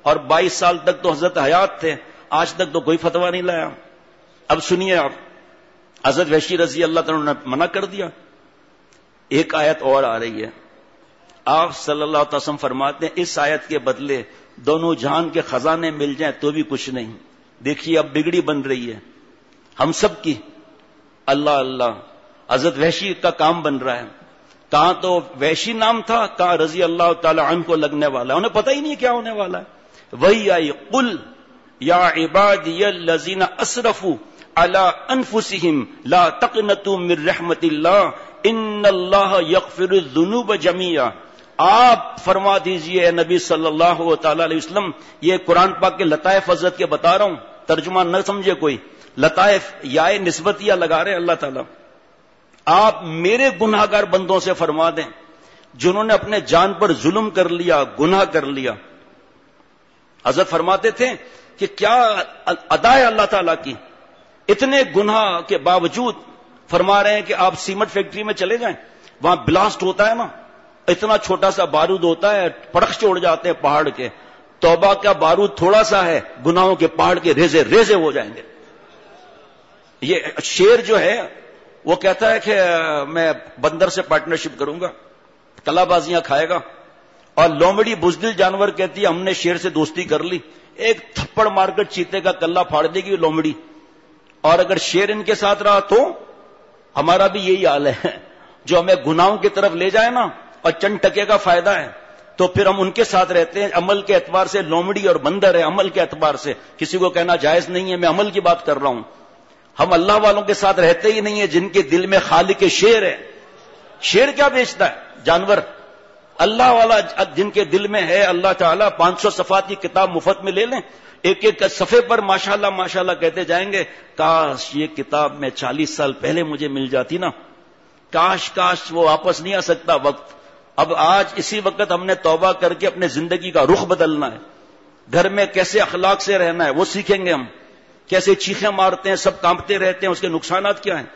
اور 22 سال تک تو حضرت حیات تھے، آج تک تو کوئی فتویٰ نہیں لایا. اب سنیے آپ، حضرت وحشی رضی اللہ تعالیٰ نے منع کر دیا. ایک آیت اور آ رہی ہے، آپ صلی اللہ علیہ وسلم فرماتے ہیں اس آیت کے بدلے دونوں جہان کے خزانے مل جائیں تو بھی کچھ نہیں. دیکھیے اب بگڑی بن رہی ہے ہم سب کی. اللہ اللہ، حضرت وحشی کا کام بن رہا ہے. کہاں تو وحشی نام تھا، کہاں رضی اللہ تعالی عنہ کو لگنے والا ہے، انہیں پتہ ہی نہیں کیا ہونے والا ہے. وہی آئی، قل یا عبادی الذین اسرفوا علی انفسہم لا تقنطوا من رحمت اللہ ان اللہ یغفر الذنوب جميعا. آپ فرما دیجئے اے نبی صلی اللہ تعالی علیہ وسلم، یہ قرآن پاک کے لطائف حضرت کے بتا رہا ہوں، ترجمہ نہ سمجھے کوئی. لطائف یا نسبتیہ لگا رہے اللہ تعالیٰ. آپ میرے گناہ گار بندوں سے فرما دیں جنہوں نے اپنے جان پر ظلم کر لیا، گناہ کر لیا. حضرت فرماتے تھے کہ کیا ادا ہے اللہ تعالیٰ کی، اتنے گناہ کے باوجود فرما رہے ہیں کہ آپ سیمنٹ فیکٹری میں چلے جائیں، وہاں بلاسٹ ہوتا ہے نا، اتنا چھوٹا سا بارود ہوتا ہے، پڑخ چھوڑ جاتے ہیں پہاڑ کے. توبہ کا بارود تھوڑا سا ہے، گناہوں کے پہاڑ کے ریزے ریزے ہو جائیں گے. یہ شیر جو ہے وہ کہتا ہے کہ میں بندر سے پارٹنرشپ کروں گا، کلا بازیاں کھائے گا. اور لومڑی بزدل جانور کہتی ہے ہم نے شیر سے دوستی کر لی، ایک تھپڑ مار کر چیتے کا کلا پھاڑ دے گی لومڑی. اور اگر شیر ان کے ساتھ رہا تو ہمارا بھی یہی حال ہے، جو ہمیں گناہوں کی طرف لے جائے نا اور چند ٹکے کا فائدہ ہے تو پھر ہم ان کے ساتھ رہتے ہیں. عمل کے اعتبار سے لومڑی اور بندر ہے، عمل کے اعتبار سے کسی کو کہنا جائز نہیں ہے، میں عمل کی بات کر رہا ہوں. ہم اللہ والوں کے ساتھ رہتے ہی نہیں ہیں جن کے دل میں خالق شیر ہے. شیر کیا بیچتا ہے؟ جانور. اللہ والا جن کے دل میں ہے اللہ تعالیٰ 500 صفحات کی کتاب مفت میں لے لیں، ایک ایک صفحے پر ماشاءاللہ ماشاءاللہ کہتے جائیں گے کاش یہ کتاب میں 40 سال پہلے مجھے مل جاتی نا، کاش کاش. وہ واپس نہیں آ سکتا وقت. اب آج اسی وقت ہم نے توبہ کر کے اپنے زندگی کا رخ بدلنا ہے. گھر میں کیسے اخلاق سے رہنا ہے وہ سیکھیں گے ہم. کیسے چیخیں مارتے ہیں، سب کانپتے رہتے ہیں، اس کے نقصانات کیا ہیں.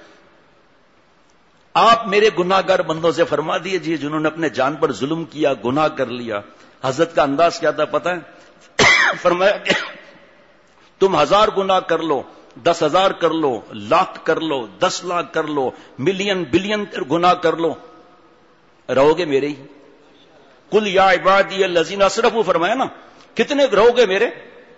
آپ میرے گناہ گار بندوں سے فرما دیجیے جنہوں نے اپنے جان پر ظلم کیا، گناہ کر لیا. حضرت کا انداز کیا تھا پتہ ہے؟ فرمایا کہ تم 1000 گناہ کر لو، 10,000 کر لو، لاکھ کر لو، 10 لاکھ کر لو، ملین بلین گناہ کر لو، رہو گے میرے ہی. قل یا عبادی الذین اسرفوا، فرمایا نا کتنے رہو گے میرے.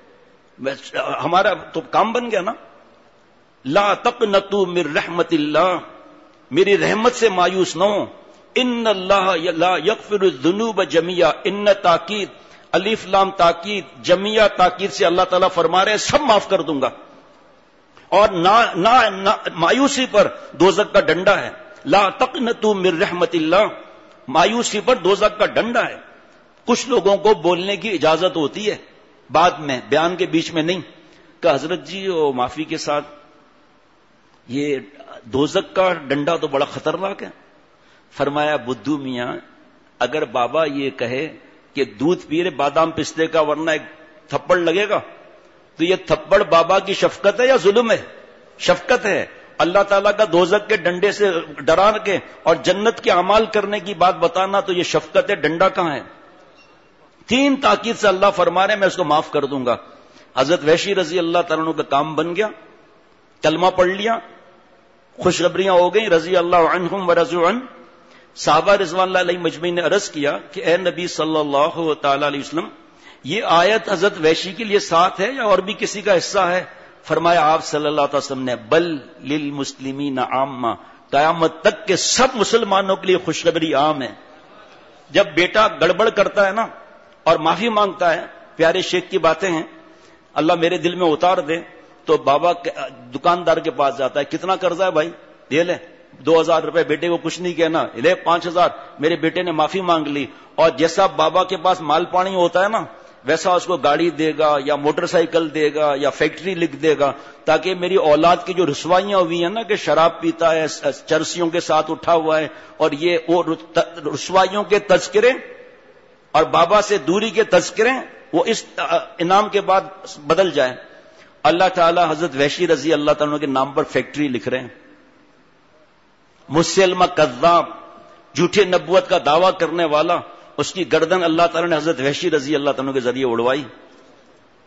ہمارا تو کام بن گیا نا. لا تقنطوا من رحمت اللہ، میری رحمت سے مایوس نہ ہو. ان اللہ لا یغفر الذنوب جميعا، ان تاکید، الف لام تاکید، جميعا تاکید سے اللہ تعالیٰ فرما رہے ہیں سب معاف کر دوں گا. اور نہ مایوسی پر دوزخ کا ڈنڈا ہے. لا تقنطوا من رحمت اللہ، مایوسی پر دوزخ کا ڈنڈا ہے. کچھ لوگوں کو بولنے کی اجازت ہوتی ہے بعد میں، بیان کے بیچ میں نہیں، کہ حضرت جی وہ معافی کے ساتھ یہ دوزخ کا ڈنڈا تو بڑا خطرناک ہے. فرمایا بدھو میاں اگر بابا یہ کہے کہ دودھ پی رہے بادام پستے کا ورنہ ایک تھپڑ لگے گا، تو یہ تھپڑ بابا کی شفقت ہے یا ظلم ہے؟ شفقت ہے. اللہ تعالیٰ کا دوزخ کے ڈنڈے سے ڈرا کے اور جنت کے اعمال کرنے کی بات بتانا تو یہ شفقت ہے. ڈنڈا کہاں ہے؟ 3 تاکید سے اللہ فرما رہے میں اس کو معاف کر دوں گا. حضرت وحشی رضی اللہ تعالیٰ عنہ کا کام بن گیا، کلمہ پڑھ لیا، خوشخبریاں ہو گئیں، رضی اللہ عنہم ورضوا عنہ. صحابہ رضوان اللہ علیہ مجمعین نے عرض کیا کہ اے نبی صلی اللہ تعالی علیہ وسلم یہ آیت حضرت وحشی کے لیے ساتھ ہے یا اور بھی کسی کا حصہ ہے؟ فرمایا آپ صلی اللہ علیہ وسلم نے بل للمسلمین عامہ، قیامت تک کے سب مسلمانوں کے لیے خوشخبری عام ہے. جب بیٹا گڑبڑ کرتا ہے نا اور معافی مانگتا ہے، پیارے شیخ کی باتیں ہیں اللہ میرے دل میں اتار دے، تو بابا دکاندار کے پاس جاتا ہے، کتنا قرضہ ہے بھائی؟ دے لے. 2,000 روپے. بیٹے کو کچھ نہیں کہنا، لے 5,000. میرے بیٹے نے معافی مانگ لی. اور جیسا بابا کے پاس مال پانی ہوتا ہے نا ویسا اس کو گاڑی دے گا یا موٹر سائیکل دے گا یا فیکٹری لکھ دے گا، تاکہ میری اولاد کی جو رسوائیاں ہوئی ہیں نا کہ شراب پیتا ہے، چرسیوں کے ساتھ اٹھا ہوا ہے، اور یہ رسوائیوں کے تذکرے اور بابا سے دوری کے تذکرے وہ اس انعام کے بعد بدل جائے. اللہ تعالی حضرت وحشی رضی اللہ تعالیٰ کے نام پر فیکٹری لکھ رہے ہیں. مسلمہ کذاب، جھوٹے نبوت کا دعویٰ کرنے والا، اس کی گردن اللہ تعالیٰ نے حضرت وحشی رضی اللہ تعالیٰ کے ذریعے اڑوائی.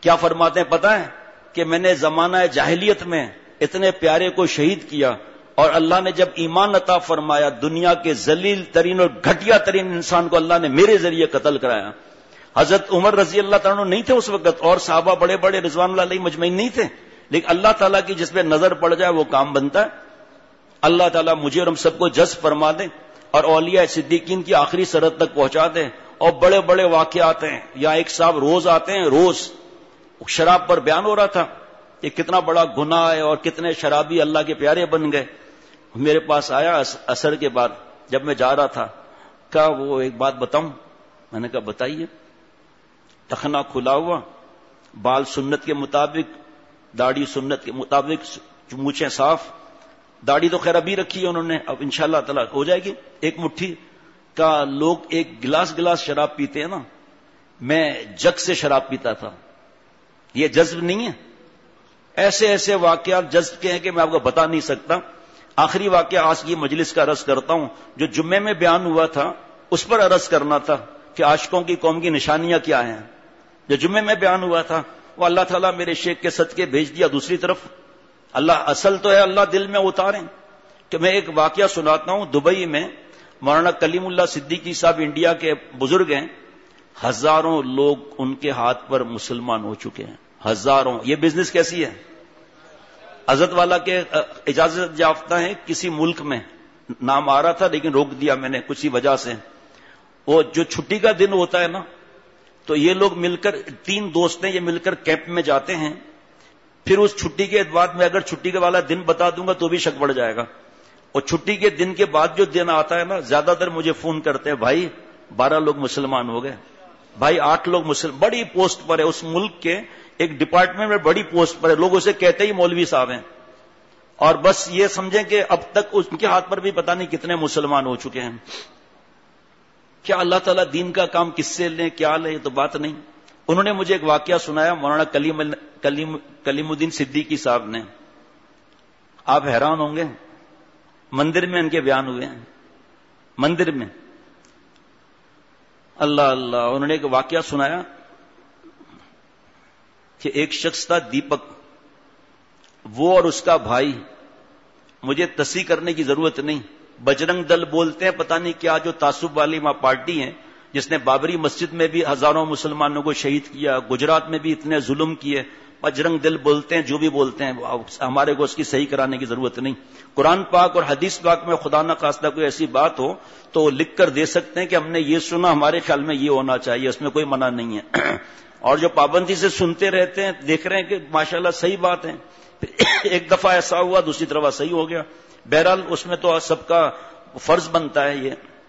کیا فرماتے ہیں پتہ ہے کہ میں نے زمانہ جاہلیت میں اتنے پیارے کو شہید کیا، اور اللہ نے جب ایمان عطا فرمایا دنیا کے ذلیل ترین اور گھٹیا ترین انسان کو اللہ نے میرے ذریعے قتل کرایا۔ حضرت عمر رضی اللہ تعالیٰ عنہ نہیں تھے اس وقت، اور صحابہ بڑے بڑے رضوان اللہ علیہ مجمعین نہیں تھے، لیکن اللہ تعالیٰ کی جس پہ نظر پڑ جائے وہ کام بنتا ہے۔ اللہ تعالیٰ مجھے اور ہم سب کو جذب فرما دے اور اولیاء صدیقین کی آخری سرحد تک پہنچا دے۔ اور بڑے بڑے واقعات ہیں، یا ایک صاحب روز آتے ہیں، روز شراب پر بیان ہو رہا تھا کہ کتنا بڑا گناہ ہے اور کتنے شرابی اللہ کے پیارے بن گئے۔ میرے پاس آیا عصر کے بعد جب میں جا رہا تھا، کہا وہ ایک بات بتاؤں؟ میں نے کہا بتائیے۔ ٹخنا کھلا ہوا، بال سنت کے مطابق، داڑھی سنت کے مطابق، مونچھیں صاف، داڑھی تو خیر ابھی رکھی ہے انہوں نے، اب انشاءاللہ تعالی ہو جائے گی ایک مٹھی کا۔ لوگ ایک گلاس شراب پیتے ہیں نا، میں جگ سے شراب پیتا تھا۔ یہ جذب نہیں ہے؟ ایسے ایسے واقعات جذب کے ہیں کہ میں آپ کو بتا نہیں سکتا۔ آخری واقعہ آج کی مجلس کا عرض کرتا ہوں، جو جمعے میں بیان ہوا تھا اس پر عرض کرنا تھا کہ عاشقوں کی قوم کی نشانیاں کیا ہیں۔ جو جمعے میں بیان ہوا تھا وہ اللہ تعالیٰ میرے شیخ کے صدقے بھیج دیا دوسری طرف۔ اللہ اصل تو ہے، اللہ دل میں اتاریں۔ کہ میں ایک واقعہ سناتا ہوں، دبئی میں مولانا کلیم اللہ صدیقی صاحب انڈیا کے بزرگ ہیں، ہزاروں لوگ ان کے ہاتھ پر مسلمان ہو چکے ہیں، ہزاروں۔ یہ بزنس کیسی ہے؟ حضرت والا کے اجازت یافتہ ہیں کسی ملک میں، نام آ رہا تھا لیکن روک دیا میں نے کسی وجہ سے۔ وہ جو چھٹی کا دن ہوتا ہے نا، تو یہ لوگ مل کر، 3 دوست ہیں، یہ مل کر کیمپ میں جاتے ہیں۔ پھر اس چھٹی کے بعد میں اگر چھٹی کے والا دن بتا دوں گا تو بھی شک بڑھ جائے گا۔ اور چھٹی کے دن کے بعد جو دن آتا ہے نا، زیادہ تر مجھے فون کرتے ہیں، بھائی 12 لوگ مسلمان ہو گئے، بھائی 8 لوگ مسلمان، بڑی پوسٹ پر ہے اس ملک کے ایک ڈپارٹمنٹ میں، بڑی پوسٹ پر ہے، لوگ اسے کہتے ہی مولوی صاحب ہیں، اور بس یہ سمجھیں کہ اب تک ان کے ہاتھ پر بھی پتہ نہیں کتنے مسلمان ہو چکے ہیں۔ کیا اللہ تعالیٰ دین کا کام کس سے لیں، کیا لیں، یہ تو بات نہیں۔ انہوں نے مجھے ایک واقعہ سنایا، مولانا کلیم الدین صدیقی صاحب نے، آپ حیران ہوں گے، مندر میں ان کے بیان ہوئے ہیں، مندر میں، اللہ اللہ۔ انہوں نے ایک واقعہ سنایا کہ ایک شخص تھا دیپک، وہ اور اس کا بھائی، مجھے تصحیح کرنے کی ضرورت نہیں، بجرنگ دل بولتے ہیں، پتہ نہیں کیا جو تعصب والی وہاں پارٹی ہے جس نے بابری مسجد میں بھی ہزاروں مسلمانوں کو شہید کیا، گجرات میں بھی اتنے ظلم کیے، بجرنگ دل بولتے ہیں، جو بھی بولتے ہیں، ہمارے کو اس کی صحیح کرانے کی ضرورت نہیں۔ قرآن پاک اور حدیث پاک میں خدا نہ خواستہ کوئی ایسی بات ہو تو وہ لکھ کر دے سکتے ہیں کہ ہم نے یہ سنا، ہمارے خیال میں یہ ہونا چاہیے، اس میں کوئی منع نہیں ہے۔ اور جو پابندی سے سنتے رہتے ہیں، دیکھ رہے ہیں کہ ماشاءاللہ صحیح بات ہے، ایک دفعہ ایسا ہوا، دوسری طرف صحیح ہو گیا۔ بہرحال اس میں تو سب کا فرض بنتا ہے یہ۔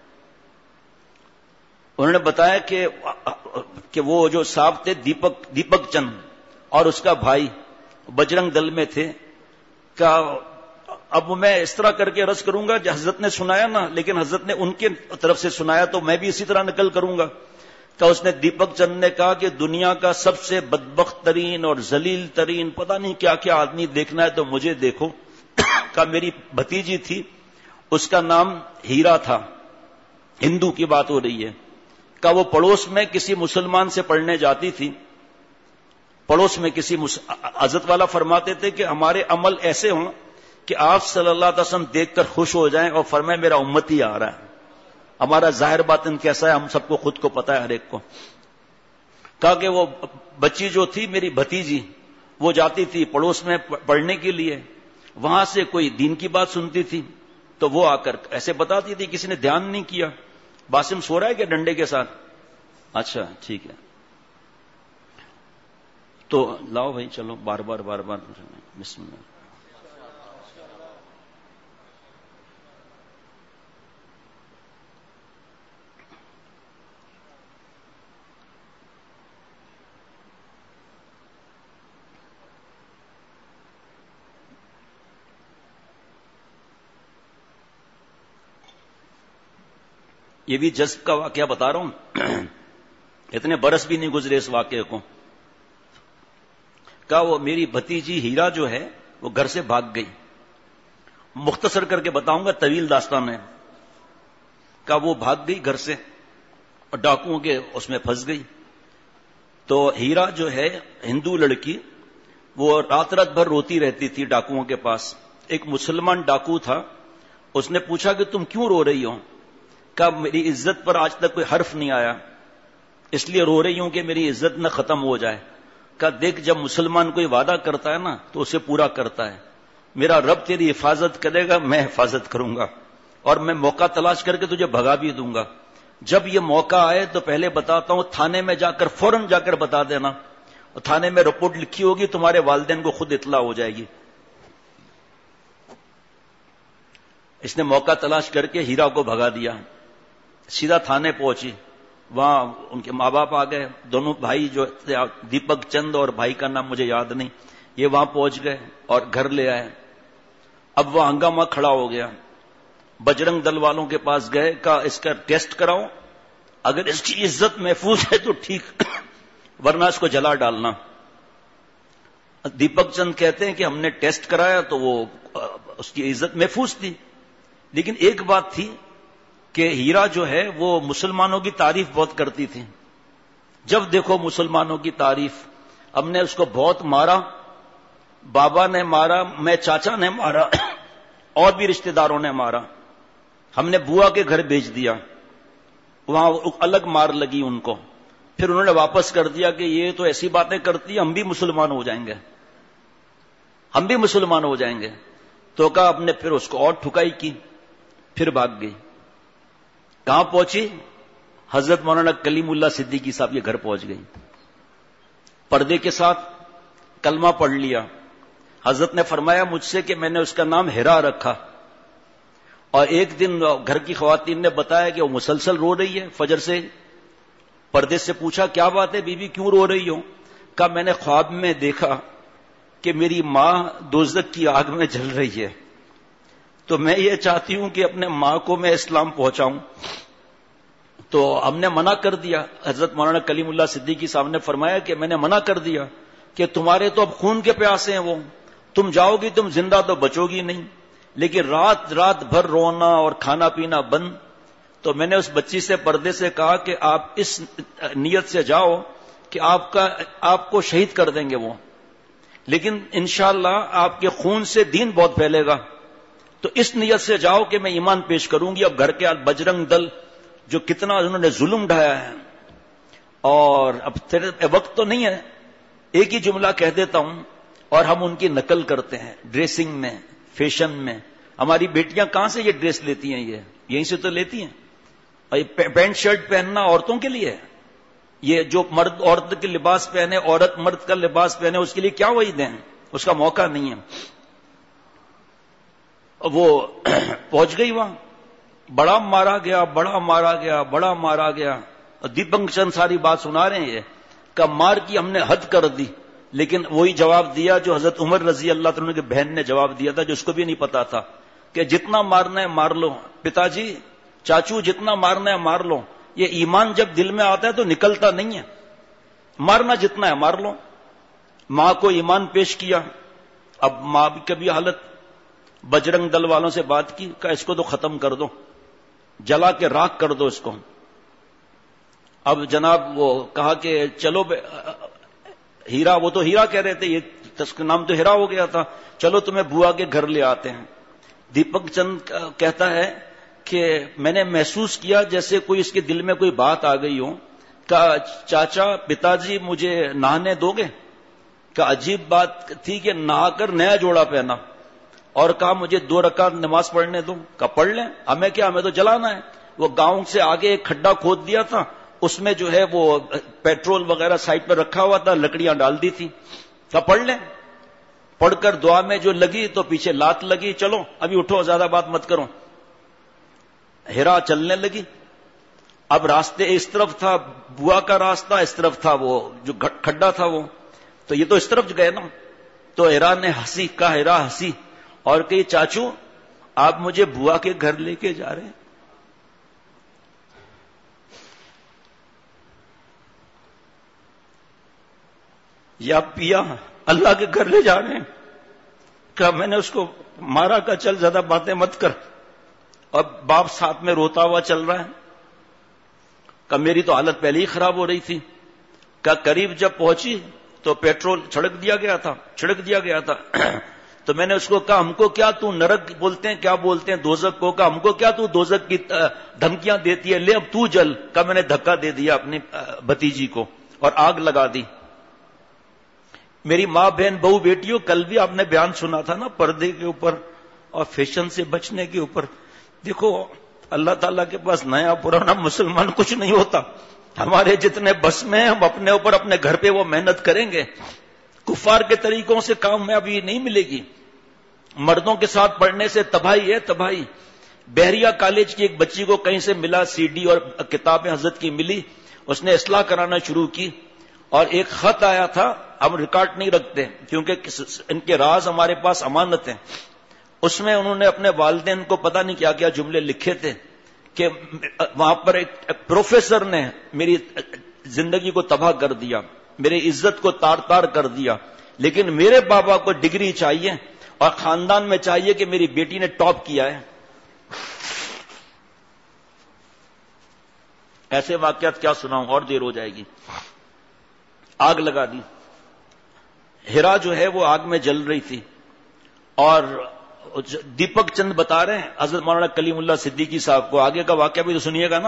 انہوں نے بتایا کہ وہ جو صاحب تھے دیپک چند اور اس کا بھائی بجرنگ دل میں تھے۔ کہ اب میں اس طرح کر کے عرض کروں گا، جو حضرت نے سنایا نا، لیکن حضرت نے ان کے طرف سے سنایا تو میں بھی اسی طرح نقل کروں گا۔ کہ اس نے دیپک چند نے کہا کہ دنیا کا سب سے بدبخت ترین اور ذلیل ترین پتہ نہیں کیا کیا آدمی دیکھنا ہے تو مجھے دیکھو۔ کہ میری بھتیجی تھی، اس کا نام ہیرا تھا، ہندو کی بات ہو رہی ہے۔ کہ وہ پڑوس میں کسی مسلمان سے پڑھنے جاتی تھی، پڑوس میں کسی حضرت والا فرماتے تھے کہ ہمارے عمل ایسے ہوں کہ آپ صلی اللہ علیہ وسلم دیکھ کر خوش ہو جائیں اور فرمائیں میرا امتی آ رہا ہے۔ ہمارا ظاہر باطن کیسا ہے ہم سب کو خود کو پتا ہے، ہر ایک کو۔ کہا کہ وہ بچی جو تھی میری بھتیجی، وہ جاتی تھی پڑوس میں پڑھنے کے لیے، وہاں سے کوئی دین کی بات سنتی تھی تو وہ آ کر ایسے بتاتی تھی، کسی نے دھیان نہیں کیا، باسم سو رہا ہے کہ ڈنڈے کے ساتھ؟ اچھا ٹھیک ہے، تو لاؤ بھائی، چلو بار بار بسم اللہ۔ یہ بھی جذب کا واقعہ بتا رہا ہوں، اتنے برس بھی نہیں گزرے اس واقعے کو۔ کہا وہ میری بھتیجی ہیرا جو ہے وہ گھر سے بھاگ گئی، مختصر کر کے بتاؤں گا، طویل داستان ہے۔ کہا وہ بھاگ گئی گھر سے اور ڈاکوؤں کے اس میں پھنس گئی۔ تو ہیرا جو ہے ہندو لڑکی، وہ رات رات بھر روتی رہتی تھی ڈاکوؤں کے پاس. ایک مسلمان ڈاکو تھا، اس نے پوچھا کہ تم کیوں رو رہی ہو؟ کہا میری عزت پر آج تک کوئی حرف نہیں آیا، اس لیے رو رہی ہوں کہ میری عزت نہ ختم ہو جائے. کہا دیکھ، جب مسلمان کوئی وعدہ کرتا ہے نا تو اسے پورا کرتا ہے. میرا رب تیری حفاظت کرے گا، میں حفاظت کروں گا، اور میں موقع تلاش کر کے تجھے بھگا بھی دوں گا. جب یہ موقع آئے تو پہلے بتاتا ہوں، تھانے میں جا کر فوراً جا کر بتا دینا، اور تھانے میں رپورٹ لکھی ہوگی، تمہارے والدین کو خود اطلاع ہو جائے گی. اس نے موقع تلاش کر کے ہیرا کو بھگا دیا. سیدھا تھانے پہنچی، وہاں ان کے ماں باپ آ گئے، دونوں بھائی جو دیپک چند اور بھائی کا نام مجھے یاد نہیں، یہ وہاں پہنچ گئے اور گھر لے آئے. اب وہ ہنگامہ کھڑا ہو گیا. بجرنگ دل والوں کے پاس گئے، کہا اس کا ٹیسٹ کراؤ، اگر اس کی عزت محفوظ ہے تو ٹھیک، ورنہ اس کو جلا ڈالنا. دیپک چند کہتے ہیں کہ ہم نے ٹیسٹ کرایا تو وہ اس کی عزت محفوظ تھی، لیکن ایک بات تھی کہ ہیرا جو ہے وہ مسلمانوں کی تعریف بہت کرتی تھی. جب دیکھو مسلمانوں کی تعریف. ہم نے اس کو بہت مارا، بابا نے مارا، میں چاچا نے مارا، اور بھی رشتہ داروں نے مارا. ہم نے بوا کے گھر بھیج دیا، وہاں الگ مار لگی ان کو. پھر انہوں نے واپس کر دیا کہ یہ تو ایسی باتیں کرتی ہے، ہم بھی مسلمان ہو جائیں گے، ہم بھی مسلمان ہو جائیں گے. تو کہا اپ نے پھر اس کو اور ٹھکائی کی، پھر بھاگ گئی. کہاں پہنچی؟ حضرت مولانا کلیم اللہ صدیقی صاحب کے گھر پہنچ گئی. پردے کے ساتھ کلمہ پڑھ لیا. حضرت نے فرمایا مجھ سے کہ میں نے اس کا نام ہیرا رکھا. اور ایک دن گھر کی خواتین نے بتایا کہ وہ مسلسل رو رہی ہے فجر سے. پردے سے پوچھا کیا بات ہے بی بی، کیوں رو رہی ہو؟ کہا میں نے خواب میں دیکھا کہ میری ماں دوزخ کی آگ میں جل رہی ہے، تو میں یہ چاہتی ہوں کہ اپنے ماں کو میں اسلام پہنچاؤں. تو ہم نے منع کر دیا. حضرت مولانا کلیم اللہ صدیقی صاحب نے فرمایا کہ میں نے منع کر دیا کہ تمہارے تو اب خون کے پیاسے ہیں، وہ تم جاؤ گی، تم زندہ تو بچو گی نہیں، لیکن رات رات بھر رونا اور کھانا پینا بند. تو میں نے اس بچی سے پردے سے کہا کہ آپ اس نیت سے جاؤ کہ آپ کو شہید کر دیں گے وہ، لیکن انشاءاللہ آپ کے خون سے دین بہت پھیلے گا. تو اس نیت سے جاؤ کہ میں ایمان پیش کروں گی. اب گھر کے بجرنگ دل جو کتنا انہوں نے ظلم ڈھایا ہے، اور اب تیرے وقت تو نہیں ہے، ایک ہی جملہ کہہ دیتا ہوں، اور ہم ان کی نقل کرتے ہیں ڈریسنگ میں، فیشن میں. ہماری بیٹیاں کہاں سے یہ ڈریس لیتی ہیں؟ یہ یہیں سے تو لیتی ہیں. اور یہ پینٹ شرٹ پہننا عورتوں کے لیے ہے. یہ جو مرد عورت کے لباس پہنے، عورت مرد کا لباس پہنے، اس کے لیے کیا وعید ہیں؟ اس کا موقع نہیں ہے. وہ پہنچ گئی وہاں، بڑا مارا گیا، بڑا مارا گیا، بڑا مارا گیا. دیپک چند ساری بات سنا رہے ہیں کہ مار کی ہم نے حد کر دی، لیکن وہی جواب دیا جو حضرت عمر رضی اللہ عنہ کے بہن نے جواب دیا تھا، جو اس کو بھی نہیں پتا تھا کہ جتنا مارنا ہے مار لو پتا جی، چاچو جتنا مارنا ہے مار لو. یہ ایمان جب دل میں آتا ہے تو نکلتا نہیں ہے. مارنا جتنا ہے مار لو. ماں کو ایمان پیش کیا. اب ماں کی بھی حالت، بجرنگ دل والوں سے بات کی کہ اس کو تو ختم کر دو، جلا کے راکھ کر دو اس کو. اب جناب وہ کہا کہ چلو ہیرا، وہ تو ہیرا کہہ رہے تھے، یہ اس کا نام تو ہیرا ہو گیا تھا، چلو تمہیں بوا کے گھر لے آتے ہیں. دیپک چند کہتا ہے کہ میں نے محسوس کیا جیسے کوئی اس کے دل میں کوئی بات آ گئی ہو. کہا چاچا پتا جی مجھے نہانے دو گے؟ کہا عجیب بات تھی کہ نہا کر نیا جوڑا پہنا، اور کہا مجھے 2 رکعت نماز پڑھنے دو. کہا پڑھ لیں، ہمیں کیا، ہمیں تو جلانا ہے. وہ گاؤں سے آگے ایک کھڈا کھود دیا تھا، اس میں جو ہے وہ پیٹرول وغیرہ سائڈ پہ رکھا ہوا تھا، لکڑیاں ڈال دی تھی. کہا پڑھ لیں. پڑھ کر دعا میں جو لگی تو پیچھے لات لگی، چلو ابھی اٹھو، زیادہ بات مت کرو. ہیرا چلنے لگی. اب راستے اس طرف تھا بوا کا راستہ، اس طرف تھا وہ جو کھڈا تھا وہ، تو یہ تو اس طرف گئے نا. تو ہیرا نے ہنسی. کہا ہیرا ہنسی اور کہی چاچو آپ مجھے بوا کے گھر لے کے جا رہے ہیں؟ یا پیا اللہ کے گھر لے جا رہے ہیں؟ کہا میں نے اس کو مارا. کا چل زیادہ باتیں مت کر. اور باپ ساتھ میں روتا ہوا چل رہا ہے. کہا میری تو حالت پہلے ہی خراب ہو رہی تھی. کا قریب جب پہنچی تو پیٹرول چھڑک دیا گیا تھا تو میں نے اس کو کہا ہم کو کیا تو نرک بولتے ہیں، کیا بولتے ہیں دوزخ کو، کہا ہم کو کیا تو دوزخ کی دھمکیاں دیتی ہے، لے اب تو جل. کہا میں نے دھکا دے دیا اپنی بھتیجی کو اور آگ لگا دی. میری ماں بہن بہو بیٹیوں، کل بھی آپ نے بیان سنا تھا نا پردے کے اوپر اور فیشن سے بچنے کے اوپر. دیکھو اللہ تعالیٰ کے پاس نیا پرانا مسلمان کچھ نہیں ہوتا. ہمارے جتنے بس میں ہیں ہم اپنے اوپر اپنے گھر پہ وہ محنت کریں گے. کفار کے طریقوں سے کامیابی نہیں ملے گی. مردوں کے ساتھ پڑھنے سے تباہی ہے تباہی. بحریہ کالج کی ایک بچی کو کہیں سے ملا سی ڈی اور کتابیں حضرت کی ملی، اس نے اصلاح کرانا شروع کی اور ایک خط آیا تھا. ہم ریکارڈ نہیں رکھتے کیونکہ ان کے راز ہمارے پاس امانت ہیں. اس میں انہوں نے اپنے والدین کو پتہ نہیں کیا کیا جملے لکھے تھے کہ وہاں پر ایک پروفیسر نے میری زندگی کو تباہ کر دیا، میری عزت کو تار تار کر دیا، لیکن میرے بابا کو ڈگری چاہیے اور خاندان میں چاہیے کہ میری بیٹی نے ٹاپ کیا ہے. ایسے واقعات کیا سناؤں، اور دیر ہو جائے گی. آگ لگا دی. ہیرا جو ہے وہ آگ میں جل رہی تھی اور دیپک چند بتا رہے ہیں حضرت مولانا کلیم اللہ صدیقی صاحب کو، آگے کا واقعہ بھی تو سنیے گا نا.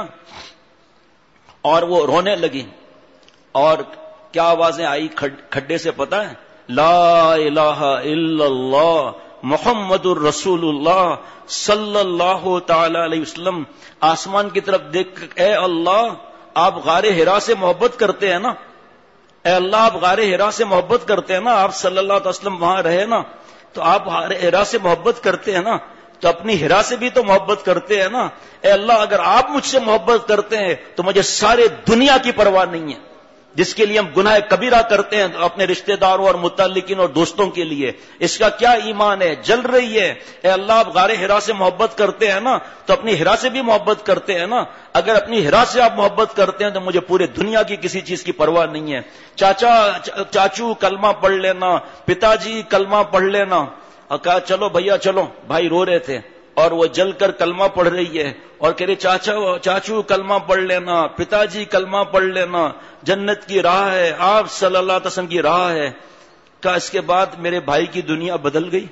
اور وہ رونے لگی اور کیا آوازیں آئی کھڈے سے پتہ ہے؟ لا الہ الا اللہ محمد الرسول اللہ صلی اللہ تعالی علیہ وسلم. آسمان کی طرف دیکھ، اے اللہ آپ غار ہرا سے محبت کرتے ہیں نا، اے اللہ آپ غار ہرا سے محبت کرتے ہیں نا، آپ صلی اللہ علیہ وسلم وہاں رہے نا، تو آپ غار ہرا سے محبت کرتے ہیں نا، تو اپنی ہرا سے بھی تو محبت کرتے ہیں نا. اے اللہ اگر آپ مجھ سے محبت کرتے ہیں تو مجھے سارے دنیا کی پرواہ نہیں ہے. جس کے لیے ہم گناہ کبیرہ کرتے ہیں اپنے رشتہ داروں اور متعلقین اور دوستوں کے لیے، اس کا کیا ایمان ہے؟ جل رہی ہے. اے اللہ آپ غار ہرا سے محبت کرتے ہیں نا، تو اپنی ہرا سے بھی محبت کرتے ہیں نا. اگر اپنی ہرا سے آپ محبت کرتے ہیں تو مجھے پورے دنیا کی کسی چیز کی پرواہ نہیں ہے. چاچو کلمہ پڑھ لینا، پتا جی کلمہ پڑھ لینا. اور کہا چلو بھیا چلو. بھائی رو رہے تھے اور وہ جل کر کلمہ پڑھ رہی ہے اور کہہ رہے چاچو کلمہ پڑھ لینا، پتا جی کلمہ پڑھ لینا، جنت کی راہ ہے، آپ صلی اللہ علیہ وسلم کی راہ ہے. کہا اس کے بعد میرے بھائی کی دنیا بدل گئی.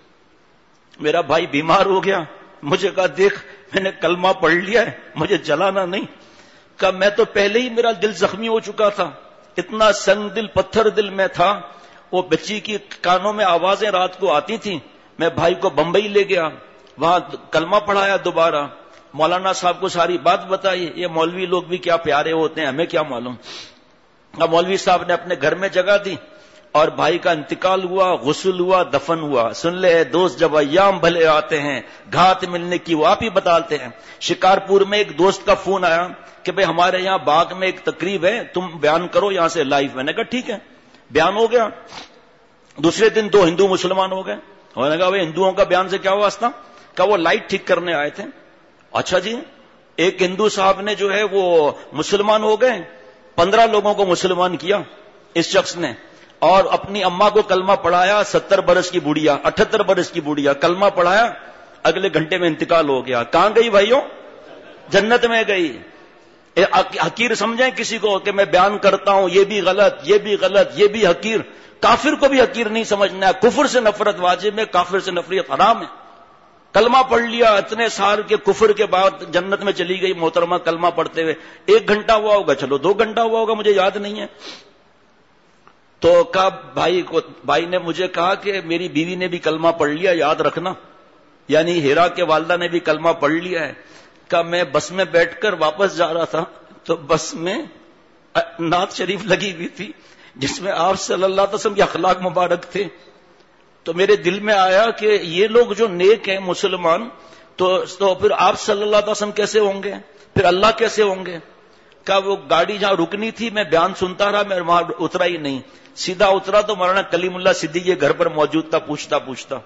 میرا بھائی بیمار ہو گیا. مجھے کہا دیکھ میں نے کلمہ پڑھ لیا ہے، مجھے جلانا نہیں. کہا میں تو پہلے ہی میرا دل زخمی ہو چکا تھا، اتنا سنگ دل پتھر دل میں تھا. وہ بچی کی کانوں میں آوازیں رات کو آتی تھیں. میں بھائی کو بمبئی لے گیا، وہاں کلمہ پڑھایا دوبارہ. مولانا صاحب کو ساری بات بتائی. یہ مولوی لوگ بھی کیا پیارے ہوتے ہیں، ہمیں کیا معلوم. اب مولوی صاحب نے اپنے گھر میں جگہ دی اور بھائی کا انتقال ہوا، غسل ہوا، دفن ہوا. سن لے دوست جب ایام بھلے آتے ہیں، گھات ملنے کی وہ آپ ہی بتاتے ہیں. شکارپور میں ایک دوست کا فون آیا کہ بھئی ہمارے یہاں باغ میں ایک تقریب ہے، تم بیان کرو یہاں سے لائیو. میں نے کہا ٹھیک ہے. بیان ہو گیا. دوسرے دن 2 ہندو مسلمان ہو گئے. انہوں نے کہا بھئی ہندوؤں کا بیان سے کیا واسطہ؟ کہا وہ لائٹ ٹھیک کرنے آئے تھے. اچھا جی. ایک ہندو صاحب نے جو ہے وہ مسلمان ہو گئے، 15 لوگوں کو مسلمان کیا اس شخص نے، اور اپنی اماں کو کلمہ پڑھایا. 70 برس کی بڑھیا، 78 برس کی بڑھیا، کلمہ پڑھایا. اگلے گھنٹے میں انتقال ہو گیا. کہاں گئی بھائیوں؟ جنت میں گئی. حقیر سمجھیں کسی کو کہ میں بیان کرتا ہوں یہ بھی غلط، یہ بھی غلط، یہ بھی حقیر. کافر کو بھی حقیر نہیں سمجھنا ہے. کفر سے نفرت واجب ہے، کافر سے نفرت حرام ہے. کلمہ پڑھ لیا، اتنے سال کے کفر کے بعد جنت میں چلی گئی محترمہ کلمہ پڑھتے ہوئے. 1 گھنٹہ ہوا ہوگا، چلو 2 گھنٹہ ہوا ہوگا، مجھے یاد نہیں ہے. تو کہا بھائی نے مجھے کہا کہ میری بیوی نے بھی کلمہ پڑھ لیا، یاد رکھنا. یعنی ہیرا کے والدہ نے بھی کلمہ پڑھ لیا ہے. کہا میں بس میں بیٹھ کر واپس جا رہا تھا تو بس میں نعت شریف لگی ہوئی تھی جس میں آپ صلی اللہ علیہ وسلم کے اخلاق مبارک تھے. تو میرے دل میں آیا کہ یہ لوگ جو نیک ہیں مسلمان، تو پھر آپ صلی اللہ علیہ وسلم کیسے ہوں گے، پھر اللہ کیسے ہوں گے. کہا وہ گاڑی جہاں رکنی تھی میں بیان سنتا رہا، میں وہاں اترا ہی نہیں. سیدھا اترا تو مولانا کلیم اللہ صدیقی گھر پر موجود تھا. پوچھتا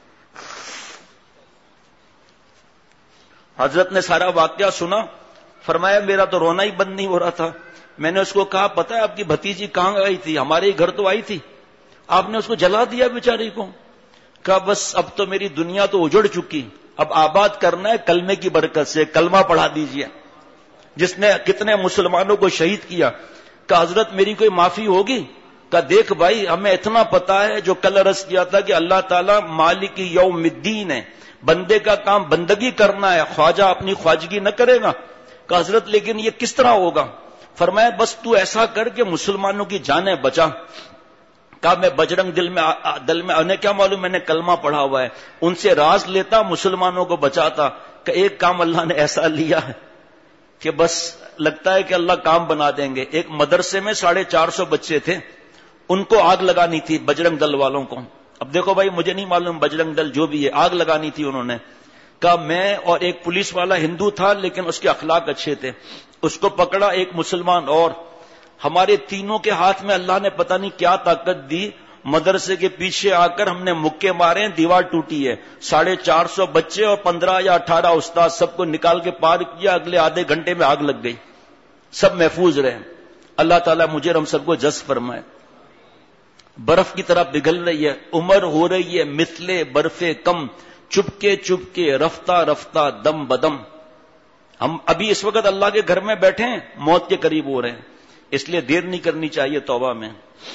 حضرت نے سارا واقعہ سنا. فرمایا میرا تو رونا ہی بند نہیں ہو رہا تھا. میں نے اس کو کہا پتہ ہے آپ کی بھتیجی کہاں آئی تھی؟ ہمارے ہی گھر تو آئی تھی، آپ نے اس کو جلا دیا بیچاری کو. کہا بس اب تو میری دنیا تو اجڑ چکی، اب آباد کرنا ہے کلمے کی برکت سے. کلمہ پڑھا دیجئے. جس نے کتنے مسلمانوں کو شہید کیا. کہ حضرت میری کوئی معافی ہوگی؟ کہ دیکھ بھائی ہمیں اتنا پتا ہے جو کل عرض کیا تھا کہ اللہ تعالیٰ مالک یوم الدین ہے، بندے کا کام بندگی کرنا ہے، خواجہ اپنی خواجگی نہ کرے گا۔ کہ حضرت لیکن یہ کس طرح ہوگا؟ فرمایا بس تو ایسا کر کہ مسلمانوں کی جانیں بچا۔ کہا میں بجرنگ دل میں انہیں کیا معلوم، میں نے کلمہ پڑھا ہوا ہے، ان سے راز لیتا، مسلمانوں کو بچاتا۔ کہ ایک کام اللہ نے ایسا لیا ہے کہ بس لگتا ہے کہ اللہ کام بنا دیں گے۔ ایک مدرسے میں 450 بچے تھے، ان کو آگ لگانی تھی بجرنگ دل والوں کو۔ اب دیکھو بھائی مجھے نہیں معلوم بجرنگ دل جو بھی ہے، آگ لگانی تھی انہوں نے۔ کہا میں اور ایک پولیس والا ہندو تھا لیکن اس کے اخلاق اچھے تھے، اس کو پکڑا، ایک مسلمان اور، ہمارے تینوں کے ہاتھ میں اللہ نے پتہ نہیں کیا طاقت دی، مدرسے کے پیچھے آ کر ہم نے مکے مارے ہیں، دیوار ٹوٹی ہے، 450 بچے اور 15 یا 18 استاد سب کو نکال کے پار کیا، اگلے آدھے گھنٹے میں آگ لگ گئی، سب محفوظ رہے۔ اللہ تعالیٰ مجھے اور ہم سب کو جذب فرمائے۔ برف کی طرح پگھل رہی ہے، عمر ہو رہی ہے مثلے برف کم، چپکے چپکے رفتہ رفتہ دم بدم۔ ہم ابھی اس وقت اللہ کے گھر میں بیٹھے ہیں، موت کے قریب ہو رہے ہیں، اس لیے دیر نہیں کرنی چاہیے توبہ میں۔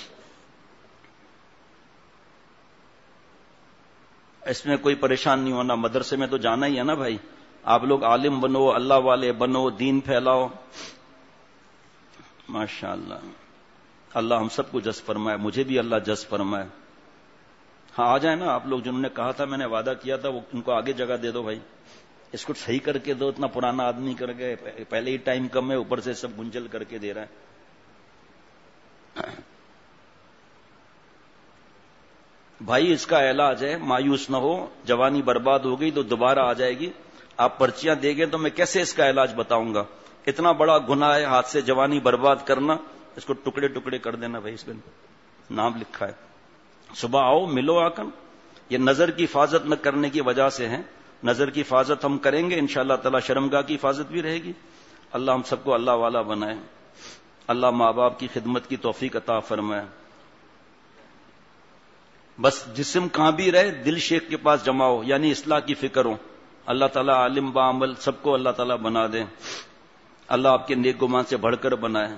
اس میں کوئی پریشان نہیں ہونا، مدرسے میں تو جانا ہی ہے نا بھائی، آپ لوگ عالم بنو، اللہ والے بنو، دین پھیلاؤ۔ ماشاءاللہ، اللہ ہم سب کو جذب فرمائے، مجھے بھی اللہ جذب فرمائے۔ ہاں آ جائیں نا آپ لوگ، جنہوں نے کہا تھا میں نے وعدہ کیا تھا، وہ ان کو آگے جگہ دے دو بھائی، اس کو صحیح کر کے دو، اتنا پرانا آدمی کر کے پہلے ہی ٹائم کم ہے، اوپر سے سب گنجل کر کے دے رہا ہے۔ بھائی اس کا علاج ہے، مایوس نہ ہو، جوانی برباد ہو گئی تو دوبارہ آ جائے گی، آپ پرچیاں دے گے تو میں کیسے اس کا علاج بتاؤں گا؟ اتنا بڑا گناہ ہے ہاتھ سے جوانی برباد کرنا، اس کو ٹکڑے ٹکڑے کر دینا بھائی، اس پہ نام لکھا ہے۔ صبح آؤ ملو آ کر، یہ نظر کی حفاظت نہ کرنے کی وجہ سے ہے، نظر کی حفاظت ہم کریں گے انشاءاللہ تعالی، شرمگاہ کی حفاظت بھی رہے گی۔ اللہ ہم سب کو اللہ والا بنائے، اللہ ماں باپ کی خدمت کی توفیق عطا فرمائے۔ بس جسم کہاں بھی رہے، دل شیخ کے پاس جمع ہو، یعنی اصلاح کی فکر ہو۔ اللہ تعالیٰ عالم بعمل سب کو اللہ تعالیٰ بنا دے، اللہ آپ کے نیک گمان سے بڑھ کر بنائے۔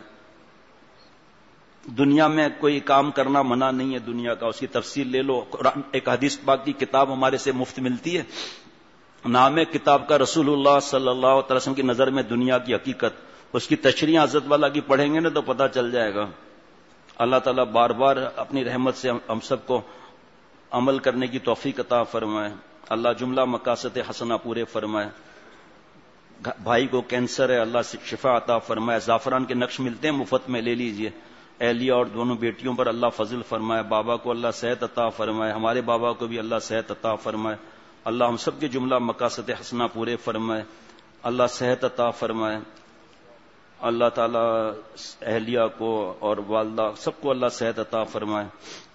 دنیا میں کوئی کام کرنا منع نہیں ہے، دنیا کا اس کی تفصیل لے لو، ایک حدیث پاک کی کتاب ہمارے سے مفت ملتی ہے، نام ہے کتاب کا رسول اللہ صلی اللہ علیہ وسلم کی نظر میں دنیا کی حقیقت، اس کی تشریح حضرت والا کی پڑھیں گے نا تو پتہ چل جائے گا۔ اللہ تعالیٰ بار بار اپنی رحمت سے ہم سب کو عمل کرنے کی توفیق عطا فرمائے، اللہ جملہ مقاصد حسنہ پورے فرمائے۔ بھائی کو کینسر ہے، اللہ سے شفا عطا فرمائے، زعفران کے نقش ملتے ہیں مفت میں لے لیجئے۔ اہلیہ اور دونوں بیٹیوں پر اللہ فضل فرمائے، بابا کو اللہ صحت عطا فرمائے، ہمارے بابا کو بھی اللہ صحت عطا فرمائے، اللہ ہم سب کے جملہ مقاصد حسنہ پورے فرمائے، اللہ صحت عطا فرمائے، اللہ تعالیٰ اہلیہ کو اور والدہ سب کو اللہ صحت عطا فرمائے۔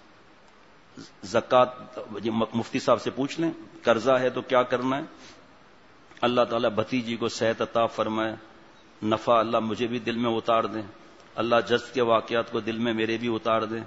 زکوٰۃ مفتی صاحب سے پوچھ لیں، قرضہ ہے تو کیا کرنا ہے؟ اللہ تعالیٰ بھتیجی کو صحت عطا فرمائے، نفع اللہ مجھے بھی دل میں اتار دیں، اللہ جذب کے واقعات کو دل میں میرے بھی اتار دیں،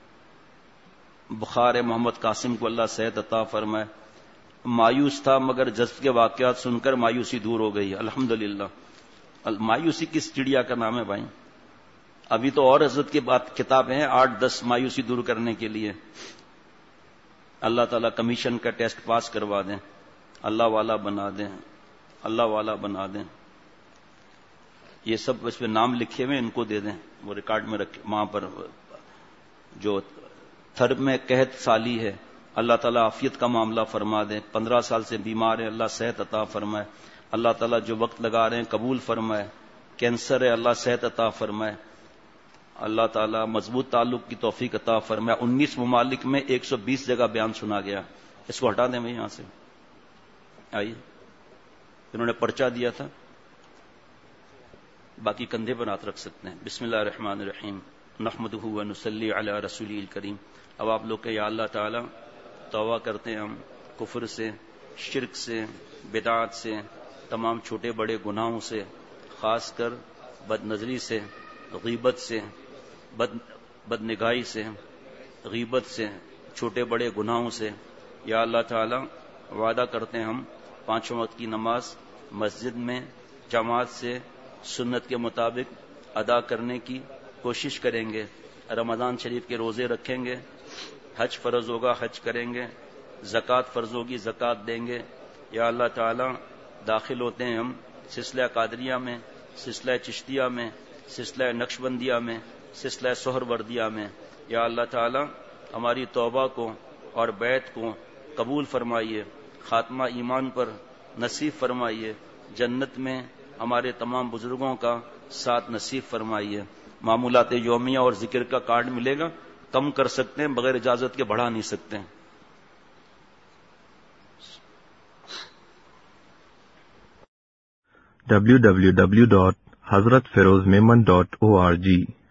بخار محمد قاسم کو اللہ صحت عطا فرمائے، مایوس تھا مگر جذب کے واقعات سن کر مایوسی دور ہو گئی، الحمدللہ۔ مایوسی کس چڑیا کا نام ہے بھائی؟ ابھی تو اور حضرت کی بات کتابیں ہیں 8-10 مایوسی دور کرنے کے لیے، اللہ تعالیٰ کمیشن کا ٹیسٹ پاس کروا دیں، اللہ والا بنا دیں، اللہ والا بنا دیں۔ یہ سب اس پہ نام لکھے ہوئے ان کو دے دیں، وہ ریکارڈ میں رکھے وہاں پر۔ جو تھر میں قحط سالی ہے اللہ تعالیٰ عافیت کا معاملہ فرما دیں، 15 سال سے بیمار ہے اللہ صحت عطا فرمائے، اللہ تعالیٰ جو وقت لگا رہے ہیں قبول فرمائے، کینسر ہے اللہ صحت عطا فرمائے، اللہ تعالیٰ مضبوط تعلق کی توفیق عطا فرمائے۔ 19 ممالک میں 120 جگہ بیان سنا گیا، اس کو ہٹا دیں بھائی یہاں سے، آئیے انہوں نے پرچہ دیا تھا، باقی کندھے پر ہاتھ رکھ سکتے ہیں۔ بسم اللہ الرحمن الرحیم، نحمدہ و نصلی علی رسولہ الکریم۔ اب آپ لوگ کہ یا اللہ تعالیٰ توبہ کرتے ہیں ہم کفر سے، شرک سے، بدعات سے، تمام چھوٹے بڑے گناہوں سے، خاص کر بد نظری سے، غیبت سے، بد نگاہی سے، غیبت سے، چھوٹے بڑے گناہوں سے۔ یا اللہ تعالی وعدہ کرتے ہیں ہم 5 وقت کی نماز مسجد میں جماعت سے سنت کے مطابق ادا کرنے کی کوشش کریں گے، رمضان شریف کے روزے رکھیں گے، حج فرض ہوگا حج کریں گے، زکوٰۃ فرض ہوگی زکوٰۃ دیں گے. یا اللہ تعالی داخل ہوتے ہیں ہم سلسلہ قادریہ میں، سلسلہ چشتیہ میں، سلسلہ نقشبندیہ میں، سلسلہ سہروردیہ میں. یا اللہ تعالی ہماری توبہ کو اور بیعت کو قبول فرمائیے، خاتمہ ایمان پر نصیب فرمائیے، جنت میں ہمارے تمام بزرگوں کا ساتھ نصیب فرمائیے. معمولات یومیہ اور ذکر کا کارڈ ملے گا، کم کر سکتے ہیں، بغیر اجازت کے بڑھا نہیں سکتے ہیں. www.hazratfirozmemon.org